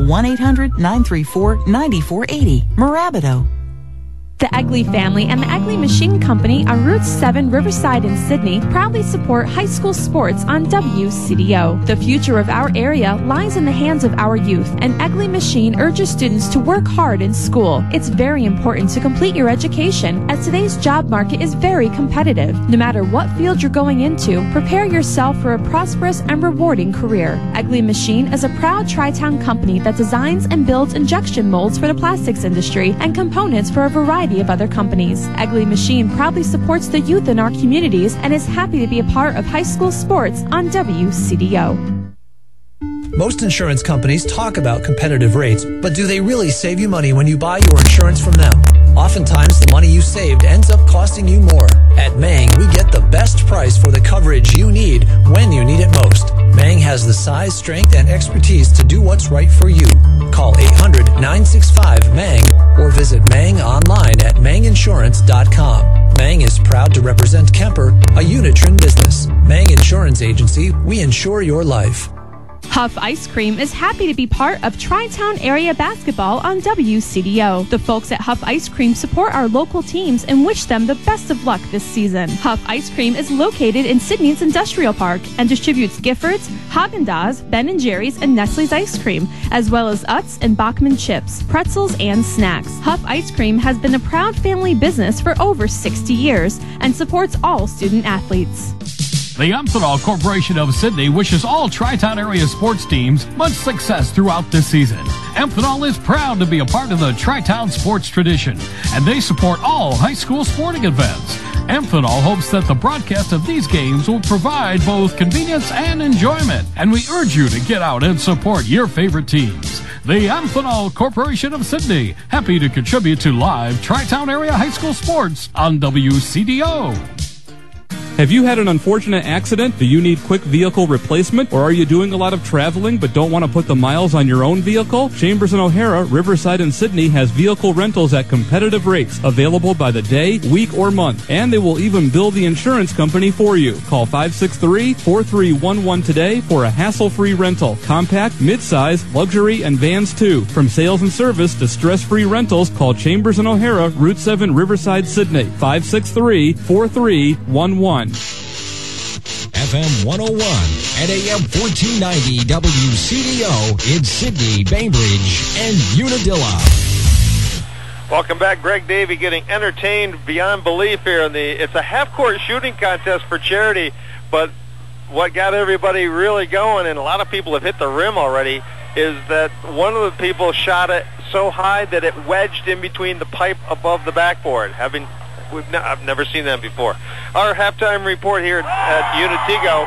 1-800-934-9480. Rabideau. The Egley family and the Egley Machine Company on Route 7 Riverside in Sydney proudly support high school sports on WCDO. The future of our area lies in the hands of our youth, and Egley Machine urges students to work hard in school. It's very important to complete your education, as today's job market is very competitive. No matter what field you're going into, prepare yourself for a prosperous and rewarding career. Egley Machine is a proud Tri-Town company that designs and builds injection molds for the plastics industry and components for a variety of other companies. Egley Machine proudly supports the youth in our communities and is happy to be a part of high school sports on WCDO. Most insurance companies talk about competitive rates, but do they really save you money when you buy your insurance from them? Oftentimes, the money you saved ends up costing you more. At Mang, we get the best price for the coverage you need when you need it most. Mang has the size, strength, and expertise to do what's right for you. Call 800-965-MANG or visit Mang online at manginsurance.com. Mang is proud to represent Kemper, a Unitron business. Mang Insurance Agency, we insure your life. Huff Ice Cream is happy to be part of Tri-Town area basketball on WCDO. The folks at Huff Ice Cream support our local teams and wish them the best of luck this season. Huff Ice Cream is located in Sydney's Industrial Park and distributes Giffords, Haagen-Dazs, Ben & Jerry's, and Nestle's ice cream, as well as Utz and Bachman chips, pretzels, and snacks. Huff Ice Cream has been a proud family business for over 60 years and supports all student athletes. The Amphenol Corporation of Sydney wishes all Tri-Town area sports teams much success throughout this season. Amphenol is proud to be a part of the Tri-Town sports tradition, and they support all high school sporting events. Amphenol hopes that the broadcast of these games will provide both convenience and enjoyment, and we urge you to get out and support your favorite teams. The Amphenol Corporation of Sydney, happy to contribute to live Tri-Town area high school sports on WCDO. Have you had an unfortunate accident? Do you need quick vehicle replacement? Or are you doing a lot of traveling but don't want to put the miles on your own vehicle? Chambers & O'Hara, Riverside and Sydney has vehicle rentals at competitive rates, available by the day, week, or month. And they will even bill the insurance company for you. Call 563-4311 today for a hassle-free rental. Compact, mid-size, luxury, and vans too. From sales and service to stress-free rentals, call Chambers & O'Hara, Route 7, Riverside, Sydney. 563-4311. FM 101 and AM 1490 WCDO in Sydney, Bainbridge, and Unadilla. Welcome back. Greg Davey getting entertained beyond belief here. It's a half-court shooting contest for charity, but what got everybody really going, and a lot of people have hit the rim already, is that one of the people shot it so high that it wedged in between the pipe above the backboard. I've never seen that before. Our halftime report here at Unitigo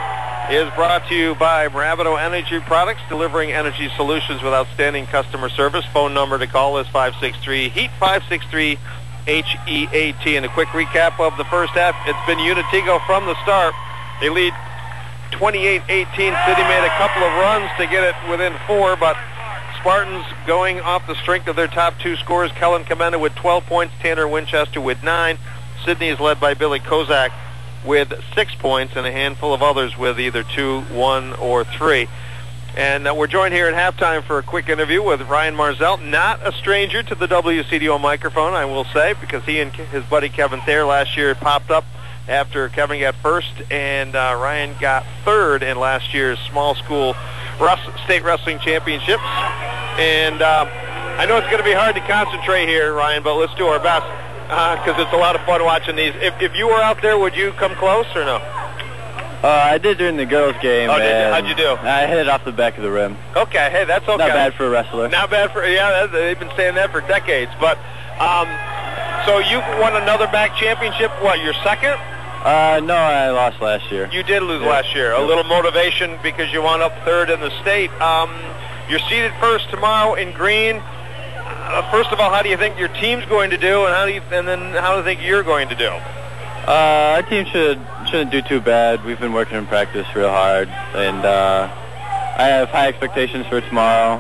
is brought to you by Maravido Energy Products, delivering energy solutions with outstanding customer service. Phone number to call is 563-HEAT, 563-HEAT. And a quick recap of the first half. It's been Unitigo from the start. They lead 28-18. City made a couple of runs to get it within 4, but Spartans going off the strength of their top 2 scorers. Kellen Comenda with 12 points, Tanner Winchester with 9. Sydney is led by Billy Kozak with 6 points, and a handful of others with either 2, 1, or 3. And we're joined here at halftime for a quick interview with Ryan Marzell, not a stranger to the WCDO microphone, I will say, because he and his buddy Kevin Thayer last year popped up after Kevin got first and Ryan got third in last year's small school state wrestling championships. And I know it's going to be hard to concentrate here, Ryan, but let's do our best because it's a lot of fun watching these. If you were out there, would you come close or no? I did during the girls' game. Oh, did you? How'd you do? I hit it off the back of the rim. Okay, hey, that's okay. Not bad for a wrestler. Not bad for, they've been saying that for decades. But, so you won another MAC championship, what, your second? No, I lost last year. You did lose last year. A little motivation because you wound up third in the state. You're seated first tomorrow in Green. First of all, how do you think your team's going to do, and how do you think you're going to do? Our team shouldn't do too bad. We've been working in practice real hard, and I have high expectations for tomorrow.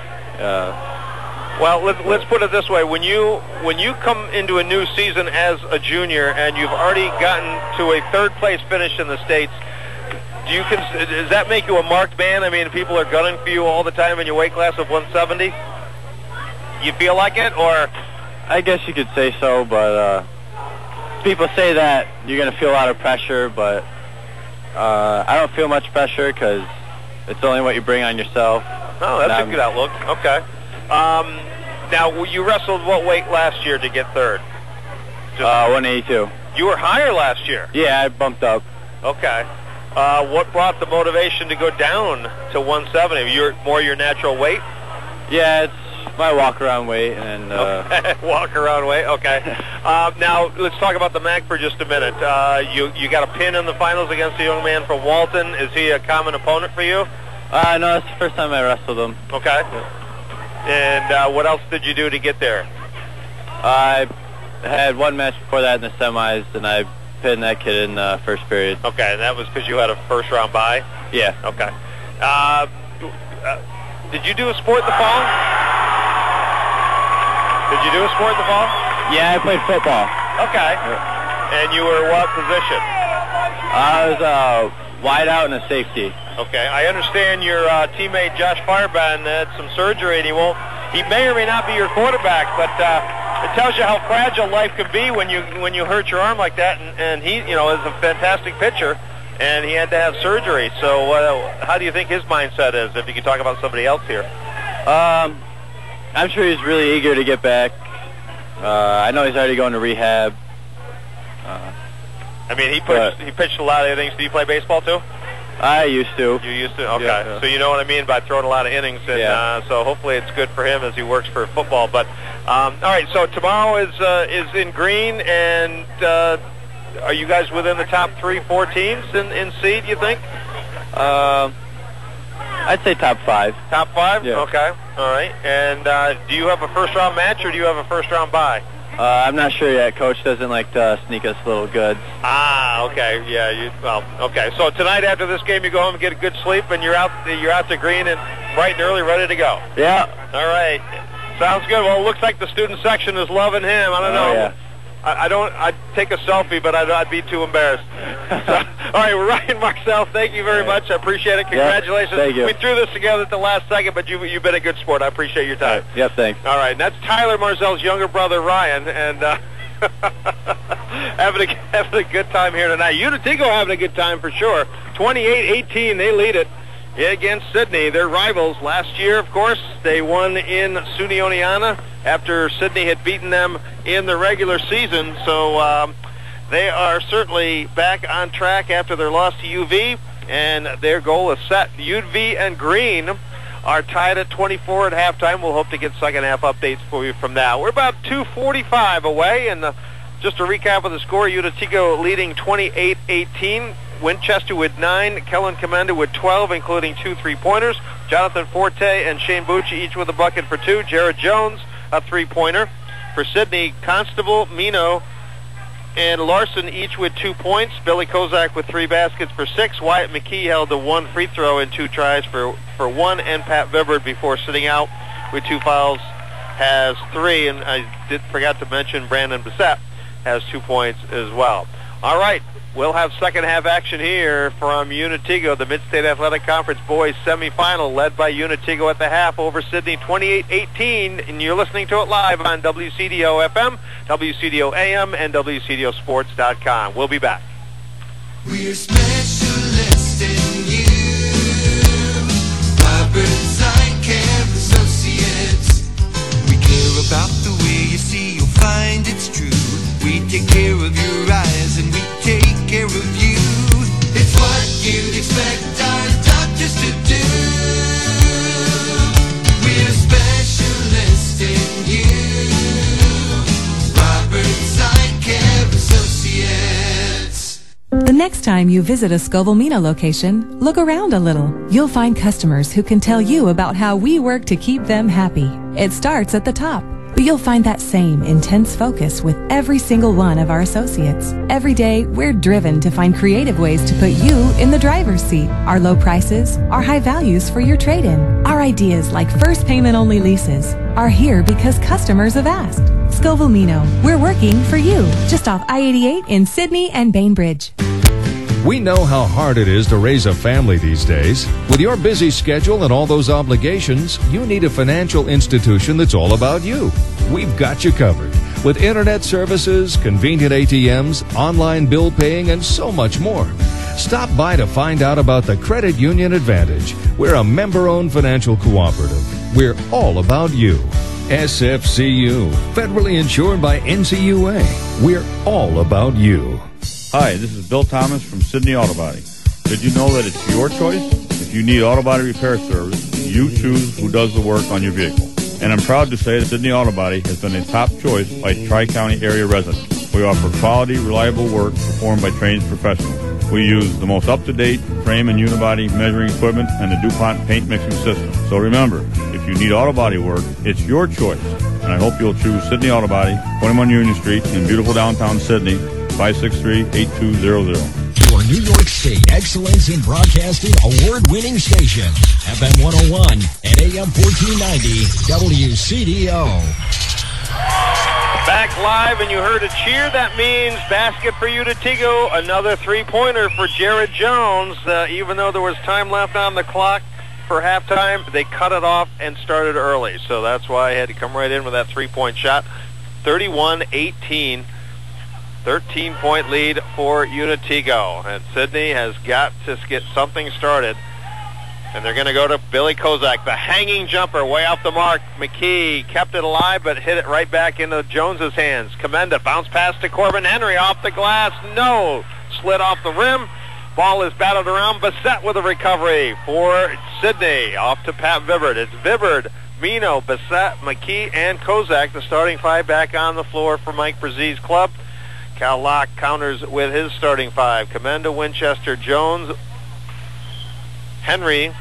Well, let's put it this way: when you come into a new season as a junior and you've already gotten to a third place finish in the states, does that make you a marked man? I mean, people are gunning for you all the time in your weight class of 170. You feel like it, or? I guess you could say so, but people say that you're going to feel a lot of pressure, but I don't feel much pressure because it's only what you bring on yourself. Oh, that's a good outlook. Okay. Now, you wrestled what weight last year to get third? 182. You were higher last year. Yeah, I bumped up. Okay. What brought the motivation to go down to 170? Your natural weight? Yeah, it's my walk-around weight. And walk-around weight, okay. Now, let's talk about the MAC for just a minute. You got a pin in the finals against a young man from Walton. Is he a common opponent for you? No, that's the first time I wrestled him. Okay. And what else did you do to get there? I had one match before that in the semis, and I pinned that kid in the first period. Okay, and that was because you had a first-round bye? Yeah. Okay. Did you do a sport in the fall? Did you do a sport in the fall? Yeah, I played football. Okay. And you were what position? I was a wide out and a safety. Okay, I understand your teammate Josh Firebrand had some surgery, and he may or may not be your quarterback, but it tells you how fragile life can be when you hurt your arm like that. And he, is a fantastic pitcher, and he had to have surgery. So, how do you think his mindset is? If you could talk about somebody else here. I'm sure he's really eager to get back. I know he's already going to rehab. He pitched a lot of innings. Do you play baseball too? I used to. You used to? Okay. Yeah. So you know what I mean by throwing a lot of innings. And, so hopefully it's good for him as he works for football. But, all right, so tomorrow is in Green, and are you guys within the top 3-4 teams in seed, you think? I'd say top 5. Top 5? Yeah. Okay. All right. And do you have a first-round match, or do you have a first-round bye? I'm not sure yet. Coach doesn't like to sneak us little goods. Ah, okay. Yeah. Okay. So tonight after this game, you go home and get a good sleep, and you're out to Green and bright and early, ready to go. Yeah. All right. Sounds good. Well, it looks like the student section is loving him. I don't know. Yeah. I'd take a selfie, but I'd be too embarrassed. So, all right, Ryan Marzell, thank you very much. I appreciate it. Congratulations. Yep, thank you. We threw this together at the last second, but you've been a good sport. I appreciate your time. Yep, thanks. All right, and that's Tyler Marzell's younger brother, Ryan, and having a good time here tonight. Unitigo having a good time for sure. 28-18, they lead it against Sydney. They're rivals. Last year, of course, they won in SUNY Oneonta after Sydney had beaten them in the regular season. So they are certainly back on track after their loss to UV, and their goal is set. UV and Green are tied at 24 at halftime. We'll hope to get second half updates for you from now. We're about 2:45 away, and just a recap of the score, Unitigo leading 28-18 Winchester with 9, Kellen Commenda with 12, including 2 3-pointers. Jonathan Forte and Shane Bucci each with a bucket for 2. Jared Jones, a 3-pointer. For Sidney, Constable, Mino, and Larson each with 2 points. Billy Kozak with 3 baskets for 6. Wyatt McKee held to 1 free throw and 2 tries for 1. And Pat Vibert, before sitting out with 2 fouls, has 3. And I forgot to mention Brandon Bissett has 2 points as well. All right, we'll have second half action here from Unitigo, the Mid-State Athletic Conference boys semifinal, led by Unitigo at the half over Sidney 28-18, and you're listening to it live on WCDO FM, WCDO AM, and WCDOsports.com. We'll be back. We're specialists in you, Roberts Eye Care Associates. We care about the way you see, you'll find it's true. We take care of your eyes and we take care of you. It's what you'd expect our doctors to do. We're specialists in you, Roberts Eye Care Associates. The next time you visit a Scoville Mina location, look around a little. You'll find customers who can tell you about how we work to keep them happy. It starts at the top, but you'll find that same intense focus with every single one of our associates. Every day, we're driven to find creative ways to put you in the driver's seat. Our low prices, our high values for your trade-in, our ideas like first payment-only leases are here because customers have asked. Scoville Mino, we're working for you. Just off I-88 in Sydney and Bainbridge. We know how hard it is to raise a family these days. With your busy schedule and all those obligations, you need a financial institution that's all about you. We've got you covered with internet services, convenient ATMs, online bill paying, and so much more. Stop by to find out about the Credit Union Advantage. We're a member-owned financial cooperative. We're all about you. SFCU, federally insured by NCUA. We're all about you. Hi, this is Bill Thomas from Sydney Auto Body. Did you know that it's your choice? If you need auto body repair service, you choose who does the work on your vehicle. And I'm proud to say that Sydney Auto Body has been a top choice by Tri-County area residents. We offer quality, reliable work performed by trained professionals. We use the most up-to-date frame and unibody measuring equipment and the DuPont paint mixing system. So remember, if you need auto body work, it's your choice. And I hope you'll choose Sydney Auto Body, 21 Union Street in beautiful downtown Sydney, 563-8200. Your New York State Excellence in Broadcasting award-winning station, FM 101 and AM 1490 WCDO. Back live, and you heard a cheer. That means basket for Unitigo. Another 3-pointer for Jared Jones. Even though there was time left on the clock for halftime, they cut it off and started early. So that's why I had to come right in with that 3-point shot. 31-18. 13-point lead for Unitigo. And Sydney has got to get something started. And they're going to go to Billy Kozak. The hanging jumper way off the mark. McKee kept it alive, but hit it right back into Jones's hands. Commenda bounce pass to Corbin Henry off the glass. No. Slid off the rim. Ball is battled around. Bissett with a recovery for Sydney. Off to Pat Vibert. It's Vibert, Mino, Bissett, McKee, and Kozak. The starting 5 back on the floor for Mike Brzez's club. Cal Locke counters with his starting 5. Commenda, Winchester, Jones, Henry,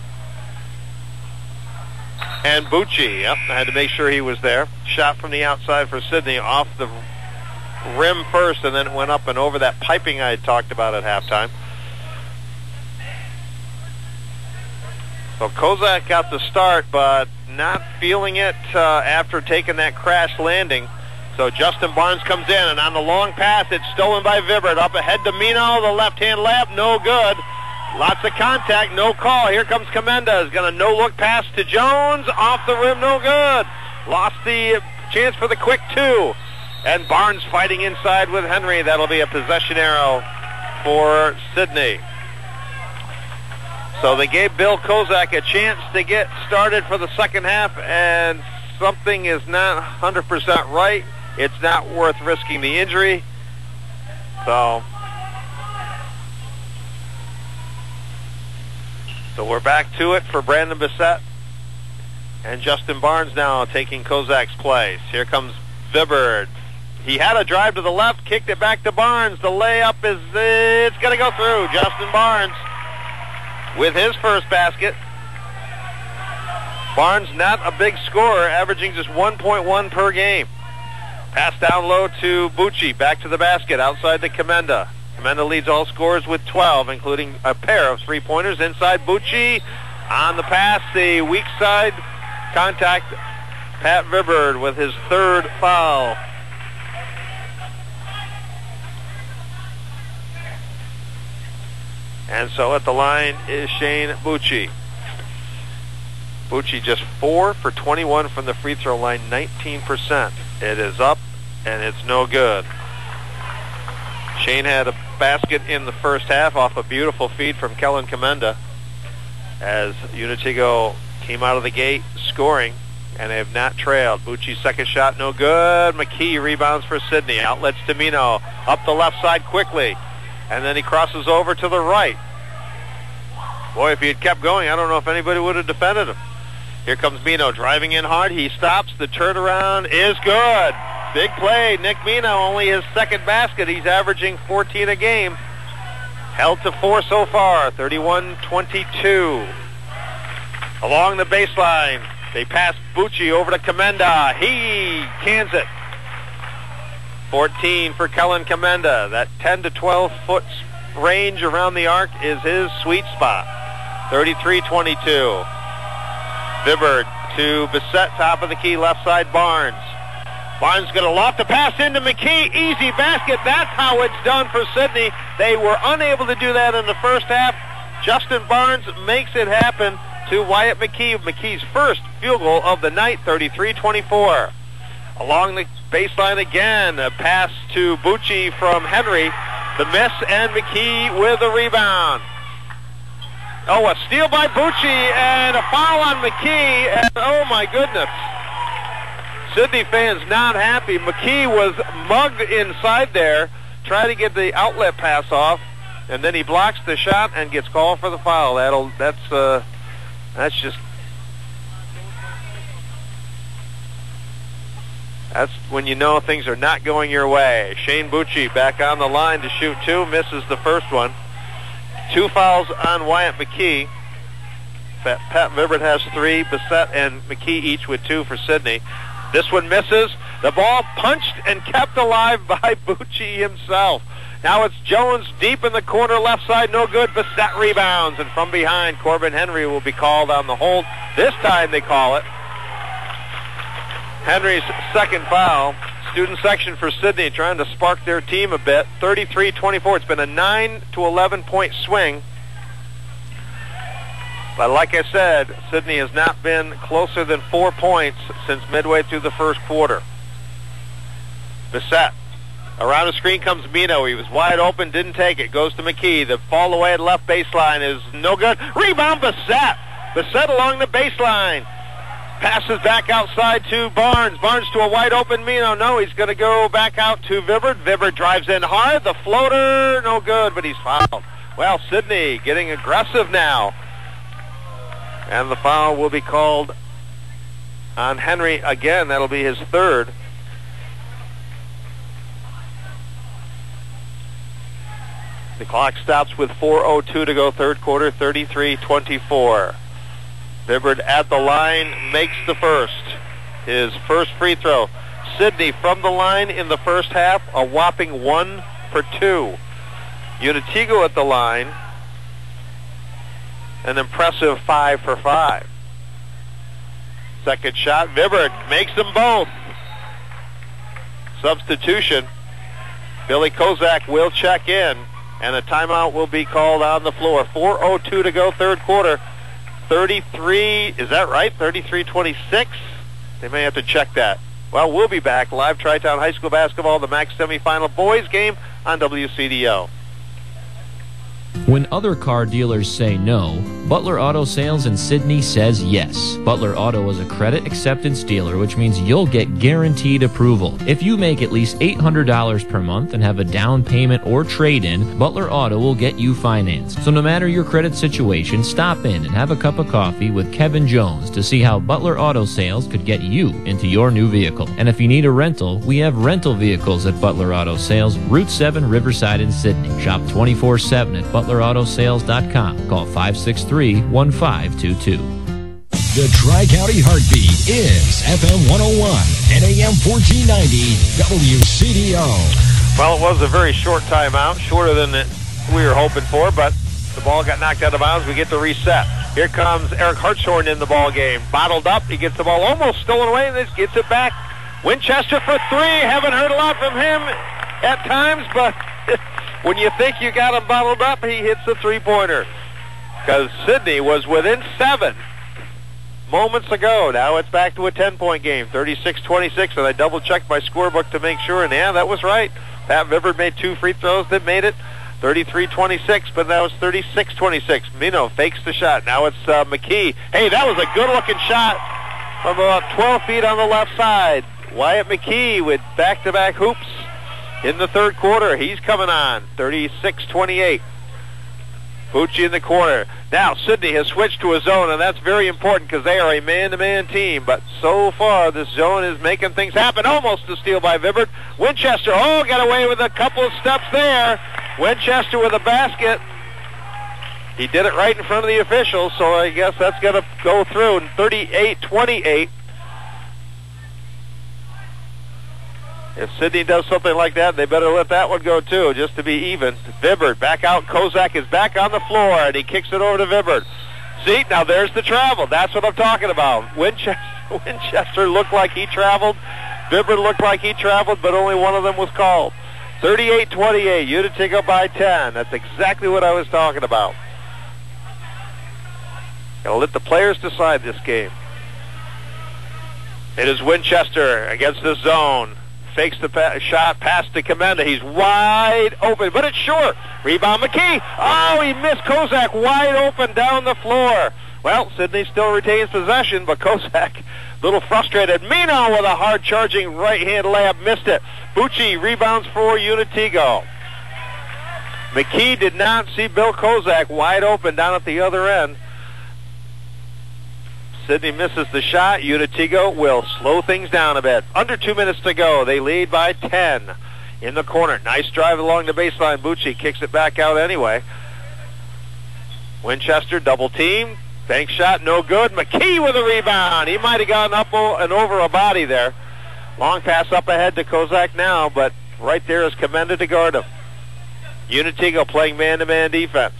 and Bucci. Yep, I had to make sure he was there. Shot from the outside for Sydney off the rim first, and then it went up and over that piping I had talked about at halftime. So Kozak got the start, but not feeling it after taking that crash landing. So Justin Barnes comes in, and on the long pass, it's stolen by Vibert. Up ahead to Mino, the left-hand layup, no good. Lots of contact, no call. Here comes Commenda. Is going to no-look pass to Jones. Off the rim, no good. Lost the chance for the quick 2. And Barnes fighting inside with Henry. That'll be a possession arrow for Sydney. So they gave Bill Kozak a chance to get started for the second half, and something is not 100% right. It's not worth risking the injury. So we're back to it for Brandon Bissett and Justin Barnes now taking Kozak's place. Here comes Vibert. He had a drive to the left, kicked it back to Barnes. The layup it's going to go through. Justin Barnes with his first basket. Barnes not a big scorer, averaging just 1.1 per game. Pass down low to Bucci, back to the basket, outside to Commenda. Commenda leads all scorers with 12, including a pair of three-pointers. Inside Bucci, on the pass, the weak side contact. Pat Vibert with his third foul. And so at the line is Shane Bucci. Bucci just 4 for 21 from the free throw line, 19%. It is up, and it's no good. Shane had a basket in the first half off a beautiful feed from Kellen Commenda as Unitigo came out of the gate scoring, and they have not trailed. Bucci's second shot, no good. McKee rebounds for Sidney. Outlets to Mino. Up the left side quickly. And then he crosses over to the right. Boy, if he had kept going, I don't know if anybody would have defended him. Here comes Mino driving in hard. He stops. The turnaround is good. Big play. Nick Mino, only his second basket. He's averaging 14 a game. Held to 4 so far, 31-22. Along the baseline, they pass Bucci over to Commenda. He cans it. 14 for Kellen Commenda. That 10 to 12 foot range around the arc is his sweet spot. 33-22. Vibert to Bissett, top of the key, left side Barnes. Barnes going to loft the pass into McKee. Easy basket. That's how it's done for Sidney. They were unable to do that in the first half. Justin Barnes makes it happen to Wyatt McKee. McKee's first field goal of the night, 33-24. Along the baseline again, a pass to Bucci from Henry. The miss, and McKee with a rebound. Oh, a steal by Bucci, and a foul on McKee, and oh my goodness. Sidney fans not happy. McKee was mugged inside there, trying to get the outlet pass off, and then he blocks the shot and gets called for the foul. That's when you know things are not going your way. Shane Bucci back on the line to shoot 2, misses the first one. 2 fouls on Wyatt McKee. Pat Vibert has 3. Bissett and McKee each with 2 for Sidney. This one misses. The ball punched and kept alive by Bucci himself. Now it's Jones deep in the corner, left side, no good. Bissett rebounds, and from behind, Corbin Henry will be called on the hold. This time they call it. Henry's second foul. Student section for Sidney trying to spark their team a bit. 33-24. It's been a 9 to 11 point swing. But like I said, Sidney has not been closer than 4 points since midway through the first quarter. Bissett. Around the screen comes Mino. He was wide open, didn't take it. Goes to McKee. The fall away at left baseline is no good. Rebound Bissett. Bissett along the baseline. Passes back outside to Barnes. Barnes to a wide open Mino. No, he's going to go back out to Vibert. Vibert drives in hard. The floater, no good, but he's fouled. Well, Sidney getting aggressive now. And the foul will be called on Henry again. That'll be his third. The clock stops with 4:02 to go, third quarter, 33-24. Vibert at the line makes the first. His first free throw. Sidney from the line in the first half, a whopping 1 for 2. Unitigo at the line, an impressive 5 for 5. Second shot, Vibert makes them both. Substitution. Billy Kozak will check in, and a timeout will be called on the floor. 4:02 to go, third quarter. 33, is that right? 33-26? They may have to check that. Well, we'll be back. Live Tri-Town High School basketball, the MAC semifinal boys game on WCDO. When other car dealers say no, Butler Auto Sales in Sydney says yes. Butler Auto is a credit acceptance dealer, which means you'll get guaranteed approval. If you make at least $800 per month and have a down payment or trade-in, Butler Auto will get you financed. So no matter your credit situation, stop in and have a cup of coffee with Kevin Jones to see how Butler Auto Sales could get you into your new vehicle. And if you need a rental, we have rental vehicles at Butler Auto Sales, Route 7, Riverside in Sydney. Shop 24/7 at ButlerAutoSales.com. Call 563-1522. The Tri-County Heartbeat is FM 101 and AM 1490 WCDO. Well, it was a very short timeout, shorter than we were hoping for, but the ball got knocked out of bounds. We get the reset. Here comes Eric Hartshorn in the ball game. Bottled up. He gets the ball almost stolen away, and this gets it back. Winchester for three. Haven't heard a lot from him at times, but when you think you got him bottled up, he hits the three-pointer. Because Sydney was within 7 moments ago. Now it's back to a 10-point game, 36-26, and I double-checked my scorebook to make sure, and yeah, that was right. Pat Vibert made 2 free throws that made it 33-26, but that was 36-26. Mino fakes the shot. Now it's McKee. Hey, that was a good-looking shot from about 12 feet on the left side. Wyatt McKee with back-to-back hoops in the third quarter. He's coming on, 36-28. Pucci in the corner. Now Sydney has switched to a zone, and that's very important because they are a man-to-man team. But so far, this zone is making things happen. Almost a steal by Vibert. Winchester, got away with a couple of steps there. Winchester with a basket. He did it right in front of the officials, so I guess that's going to go through. 38-28. If Sydney does something like that, they better let that one go too, just to be even. Vibert back out. Kozak is back on the floor, and he kicks it over to Vibert. See, now there's the travel. That's what I'm talking about. Winchester looked like he traveled. Vibert looked like he traveled, but only one of them was called. 38-28. Utica by 10. That's exactly what I was talking about. Gotta let the players decide this game. It is Winchester against the zone. Fakes the shot, pass to Comenda. He's wide open, but it's short. Rebound McKee. Oh, he missed Kozak wide open down the floor. Well, Sydney still retains possession, but Kozak a little frustrated. Mino with a hard-charging right-hand layup, missed it. Bucci rebounds for Unitigo. McKee did not see Bill Kozak wide open down at the other end. Sydney misses the shot. Unitigo will slow things down a bit. Under 2 minutes to go. They lead by 10 in the corner. Nice drive along the baseline. Bucci kicks it back out anyway. Winchester double team. Bank shot, no good. McKee with a rebound. He might have gotten up and over a body there. Long pass up ahead to Kozak now, but right there is Comenda to guard him. Unitigo playing man-to-man defense.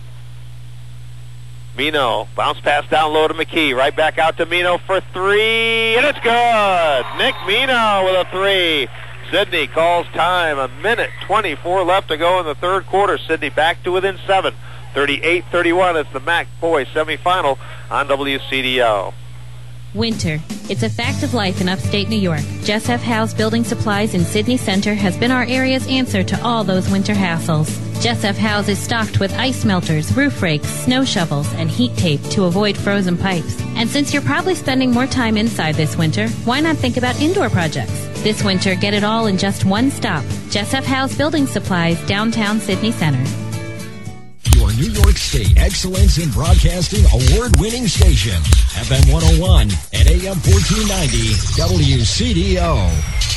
Mino, bounce pass down low to McKee. Right back out to Mino for three, and it's good. Nick Mino with a three. Sydney calls time. 1:24 left to go in the third quarter. Sydney back to within 7. 38-31. It's the MAC Boys semifinal on WCDO. Winter. It's a fact of life in upstate New York. Jess F. Howe's Building Supplies in Sydney Center has been our area's answer to all those winter hassles. Jess F. Howe's is stocked with ice melters, roof rakes, snow shovels, and heat tape to avoid frozen pipes. And since you're probably spending more time inside this winter, why not think about indoor projects? This winter, get it all in just one stop. Jess F. Howe's Building Supplies, downtown Sydney Center. Your New York State Excellence in Broadcasting award-winning station, FM 101 and AM 1490 WCDO.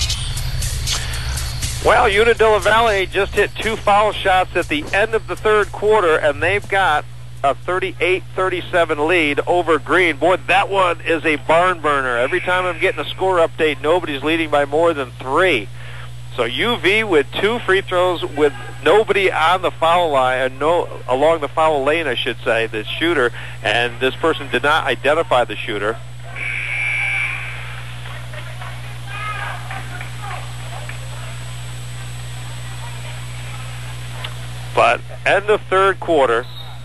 Well, Unadilla Valley just hit 2 foul shots at the end of the third quarter, and they've got a 38-37 lead over Green. Boy, that one is a barn burner. Every time I'm getting a score update, nobody's leading by more than 3. So UV with 2 free throws with nobody on the foul line, along the foul lane, I should say, the shooter, and this person did not identify the shooter. But end of third quarter,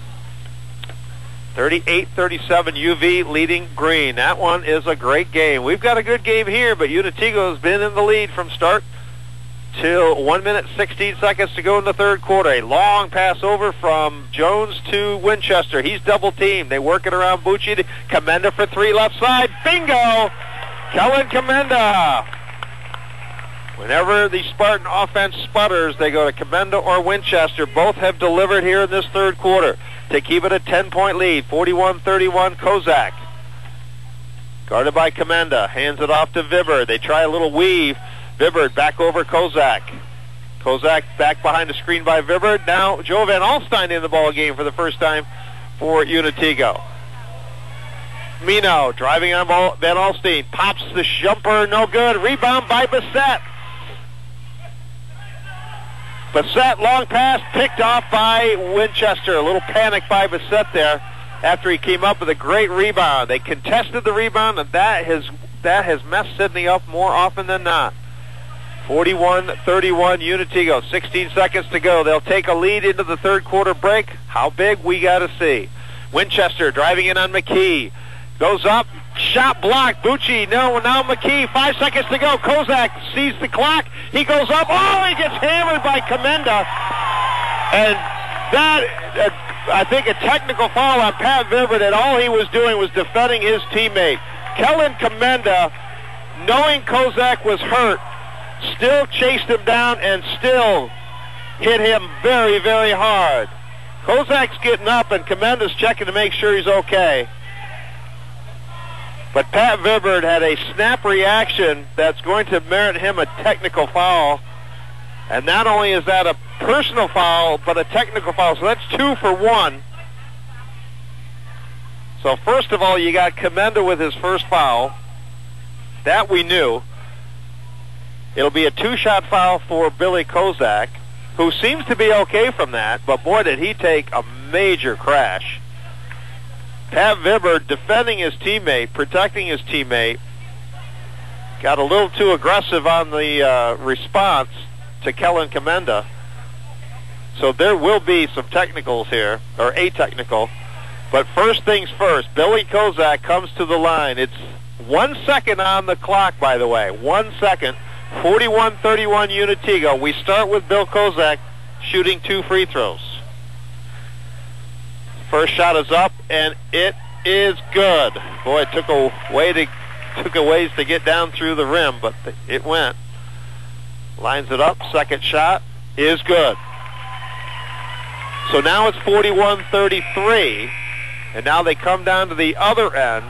38-37 UV leading Green. That one is a great game. We've got a good game here, but Unitigo has been in the lead from start until 1 minute, 16 seconds to go in the third quarter. A long pass over from Jones to Winchester. He's double teamed. They work it around Bucci. Commenda for three left side. Bingo! Kellen Commenda. Whenever the Spartan offense sputters, they go to Commenda or Winchester. Both have delivered here in this third quarter to keep it a 10-point lead. 41-31 Kozak. Guarded by Commenda. Hands it off to Vibert. They try a little weave. Vibert back over Kozak. Kozak back behind the screen by Vibert. Now Joe Van Alstyne in the ball game for the first time for Unitigo. Mino driving on ball. Van Alstyne pops the jumper. No good. Rebound by Bassett. Bassett, long pass, picked off by Winchester. A little panic by Bassett there after he came up with a great rebound. They contested the rebound, and that has messed Sidney up more often than not. 41-31 Unitigo. 16 seconds to go. They'll take a lead into the third quarter break. How big? We got to see. Winchester driving in on McKee. Goes up. Shot blocked. Bucci. No, now McKee. 5 seconds to go. Kozak sees the clock. He goes up. Oh, he gets hammered by Commenda. And that, I think, a technical foul on Pat Vibert, and all he was doing was defending his teammate. Kellen Commenda, knowing Kozak was hurt, still chased him down and still hit him very, very hard. Kozak's getting up, and Commenda's checking to make sure he's okay. But Pat Vibert had a snap reaction that's going to merit him a technical foul. And not only is that a personal foul, but a technical foul. So that's 2 for 1. So first of all, you got Commenda with his first foul. That we knew. It'll be a 2-shot foul for Billy Kozak, who seems to be okay from that. But boy, did he take a major crash. Pat Vibert defending his teammate, protecting his teammate, got a little too aggressive on the response to Kellen Commenda. So there will be some technicals here, or a technical. But first things first, Billy Kozak comes to the line. It's 1 second on the clock, by the way. 1 second. 41-31 Unitigo. We start with Bill Kozak shooting 2 free throws. First shot is up, and it is good. Boy, it took a ways to get down through the rim, but it went. Lines it up. Second shot is good. So now it's 41-33, and now they come down to the other end,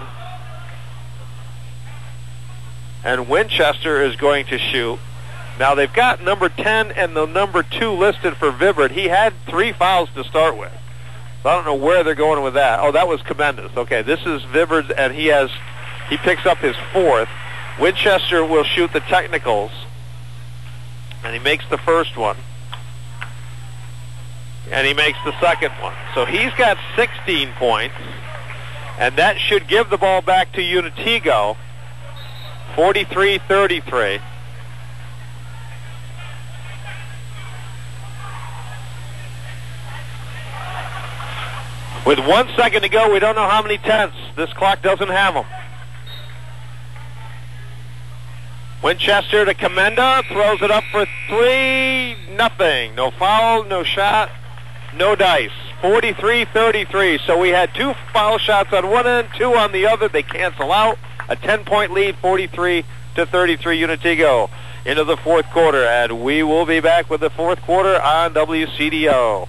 and Winchester is going to shoot. Now they've got number 10 and the number 2 listed for Vibert. He had 3 fouls to start with. I don't know where they're going with that. Oh, that was Commenda's. Okay, this is Vibert, and he picks up his 4th. Winchester will shoot the technicals, and he makes the first one, and he makes the second one. So he's got 16 points, and that should give the ball back to Unitigo, 43-33. With 1 second to go, we don't know how many tenths. This clock doesn't have them. Winchester to Commenda, throws it up for 3, nothing. No foul, no shot, no dice. 43-33. So we had 2 foul shots on one end, 2 on the other. They cancel out. A 10-point lead, 43-33 Unitigo into the fourth quarter. And we will be back with the fourth quarter on WCDO.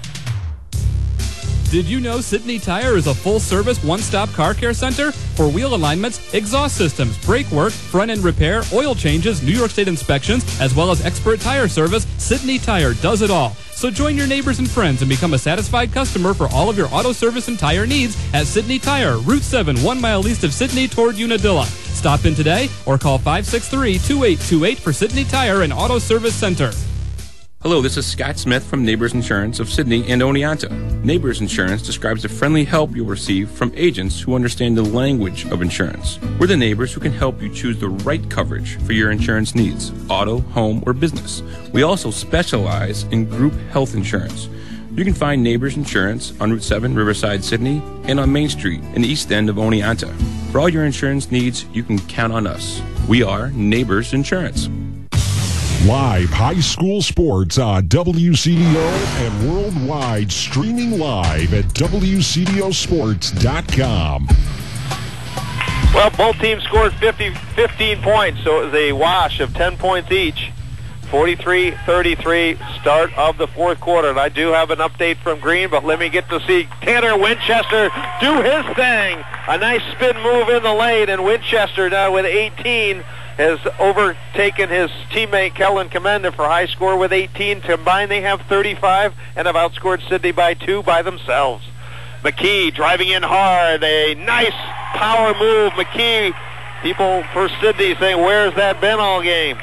Did you know Sidney Tire is a full-service, one-stop car care center? For wheel alignments, exhaust systems, brake work, front-end repair, oil changes, New York State inspections, as well as expert tire service, Sidney Tire does it all. So join your neighbors and friends and become a satisfied customer for all of your auto service and tire needs at Sidney Tire, Route 7, 1 mile east of Sidney toward Unadilla. Stop in today or call 563-2828 for Sidney Tire and Auto Service Center. Hello, this is Scott Smith from Neighbors Insurance of Sidney and Oneonta. Neighbors Insurance describes the friendly help you'll receive from agents who understand the language of insurance. We're the neighbors who can help you choose the right coverage for your insurance needs, auto, home, or business. We also specialize in group health insurance. You can find Neighbors Insurance on Route 7, Riverside, Sidney, and on Main Street in the east end of Oneonta. For all your insurance needs, you can count on us. We are Neighbors Insurance. Live high school sports on WCDO and worldwide, streaming live at WCDOsports.com. Well, both teams scored 15 points, so it was a wash of 10 points each. 43-33, start of the fourth quarter. And I do have an update from Green, but let me get to see Tanner Winchester do his thing. A nice spin move in the lane, and Winchester now with 18 has overtaken his teammate Kellen Commenda for high score with 18. Combined, they have 35 and have outscored Sidney by 2 by themselves. McKee driving in hard. A nice power move. McKee, people for Sidney saying, where's that been all game?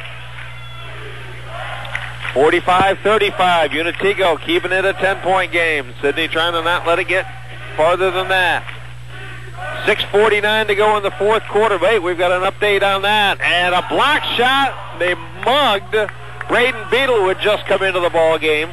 45-35. Unitigo keeping it a 10-point game. Sidney trying to not let it get farther than that. 6:49 to go in the fourth quarter. Wait, we've got an update on that. And a block shot. They mugged Braden Beetle, who had just come into the ball game.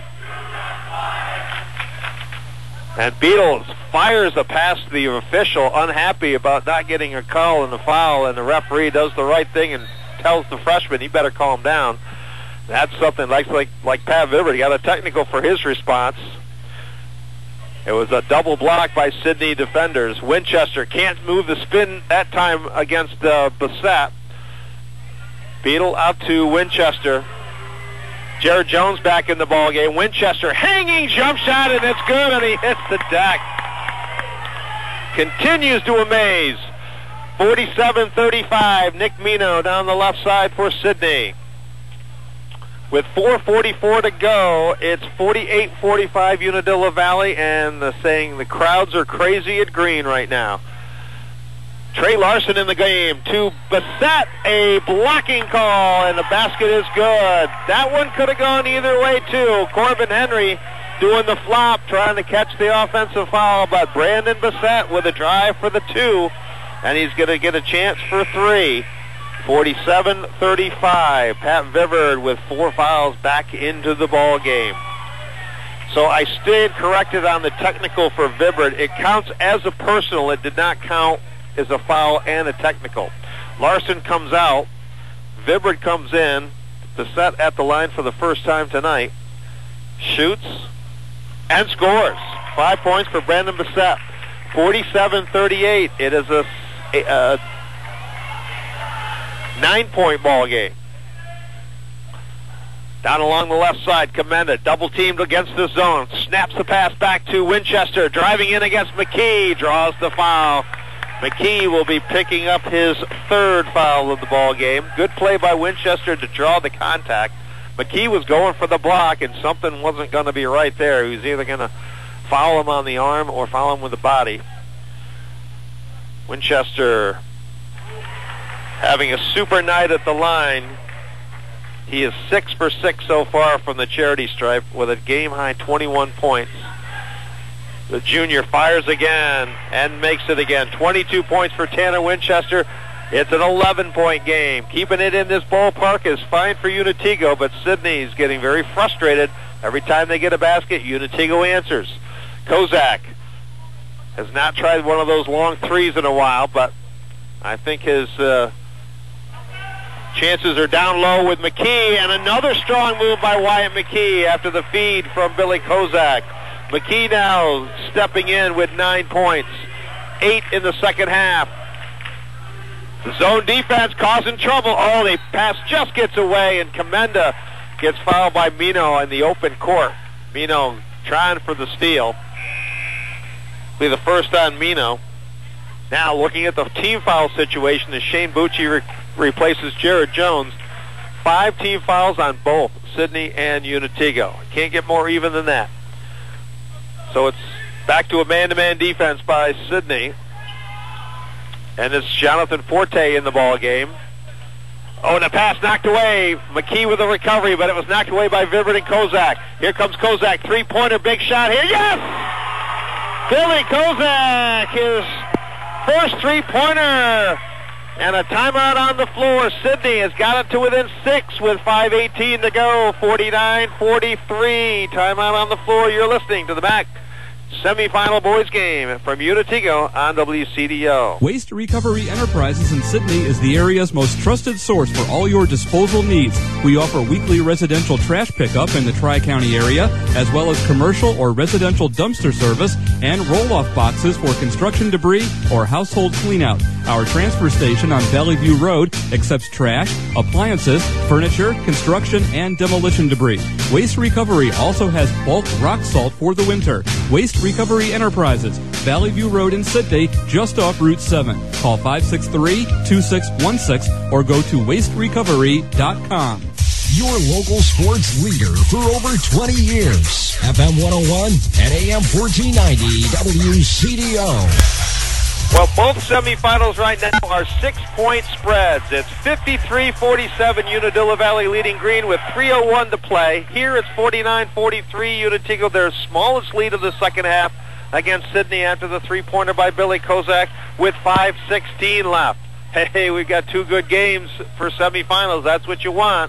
And Beetle fires a pass to the official, unhappy about not getting a call in the foul, and the referee does the right thing and tells the freshman he better calm down. That's something like Pat Vibert. He got a technical for his response. It was a double block by Sidney defenders. Winchester can't move the spin that time against Bassett. Beetle out to Winchester. Jared Jones back in the ball game. Winchester hanging jump shot, and it's good, and he hits the deck. Continues to amaze. 47-35. Nick Mino down the left side for Sidney. With 4:44 to go, it's 48-45 Unadilla Valley, and saying the crowds are crazy at Green right now. Trey Larson in the game to Bassett, a blocking call, and the basket is good. That one could have gone either way, too. Corbin Henry doing the flop, trying to catch the offensive foul, but Brandon Bassett with a drive for the 2, and he's going to get a chance for 3. 47-35. Pat Vivard with 4 fouls back into the ball game. So I stayed corrected on the technical for Vivard. It counts as a personal. It did not count as a foul and a technical. Larson comes out. Vivard comes in. Bassett at the line for the first time tonight. Shoots and scores. 5 points for Brandon Bassett. 47-38. It is a 9-point ball game. Down along the left side, Commenda double teamed against the zone. Snaps the pass back to Winchester. Driving in against McKee. Draws the foul. McKee will be picking up his 3rd foul of the ball game. Good play by Winchester to draw the contact. McKee was going for the block, and something wasn't going to be right there. He was either going to foul him on the arm or foul him with the body. Winchester having a super night at the line. He is 6 for 6 so far from the charity stripe with a game-high 21 points. The junior fires again and makes it again. 22 points for Tanner Winchester. It's an 11-point game. Keeping it in this ballpark is fine for Unitigo, but Sidney's getting very frustrated. Every time they get a basket, Unitigo answers. Kozak has not tried one of those long threes in a while, but I think his chances are down low with McKee, and another strong move by Wyatt McKee after the feed from Billy Kozak. McKee now stepping in with 9 points. 8 in the second half. The zone defense causing trouble. Oh, the pass just gets away, and Commenda gets fouled by Mino in the open court. Mino trying for the steal. Be the first on Mino. Now looking at the team foul situation as Shane Bucci replaces Jared Jones. 5 team fouls on both Sidney and Unitigo. Can't get more even than that. So it's back to a man-to-man defense by Sidney. And it's Jonathan Forte in the ball game. Oh, and the pass knocked away. McKee with a recovery, but it was knocked away by Vivard and Kozak. Here comes Kozak. 3-pointer, big shot here. Yes! Billy Kozak, his first 3-pointer. And a timeout on the floor. Sidney has got it to within 6 with 5:18 to go. 49-43. Timeout on the floor. You're listening to the MAC semifinal boys game from Unitigo on WCDO. Waste Recovery Enterprises in Sydney is the area's most trusted source for all your disposal needs. We offer weekly residential trash pickup in the Tri-County area, as well as commercial or residential dumpster service and roll-off boxes for construction debris or household cleanout. Our transfer station on Valley View Road accepts trash, appliances, furniture, construction, and demolition debris. Waste Recovery also has bulk rock salt for the winter. Waste Recovery Enterprises, Valley View Road in Sydney, just off Route 7. Call 563-2616 or go to wasterecovery.com. Your local sports leader for over 20 years. FM 101 and AM 1490 WCDO. Well, both semifinals right now are 6-point spreads. It's 53-47 Unadilla Valley leading green with 3:01 to play. Here it's 49-43 Unitigo, their smallest lead of the second half against Sydney after the three-pointer by Billy Kozak with 5:16 left. Hey, we've got two good games for semifinals. That's what you want.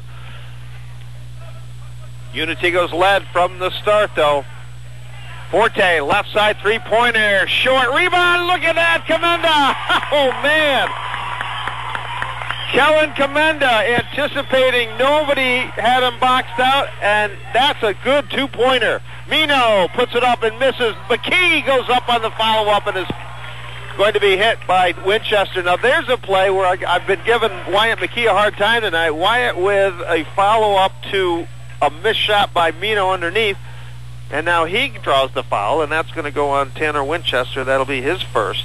Unitigo's led from the start, though. Forte, left side three-pointer, short rebound, look at that, Commenda! Oh, man! Kellen Commenda anticipating nobody had him boxed out, and that's a good two-pointer. Mino puts it up and misses. McKee goes up on the follow-up and is going to be hit by Winchester. Now, there's a play where I've been giving Wyatt McKee a hard time tonight. Wyatt with a follow-up to a missed shot by Mino underneath. And now he draws the foul, and that's going to go on Tanner Winchester. That'll be his first.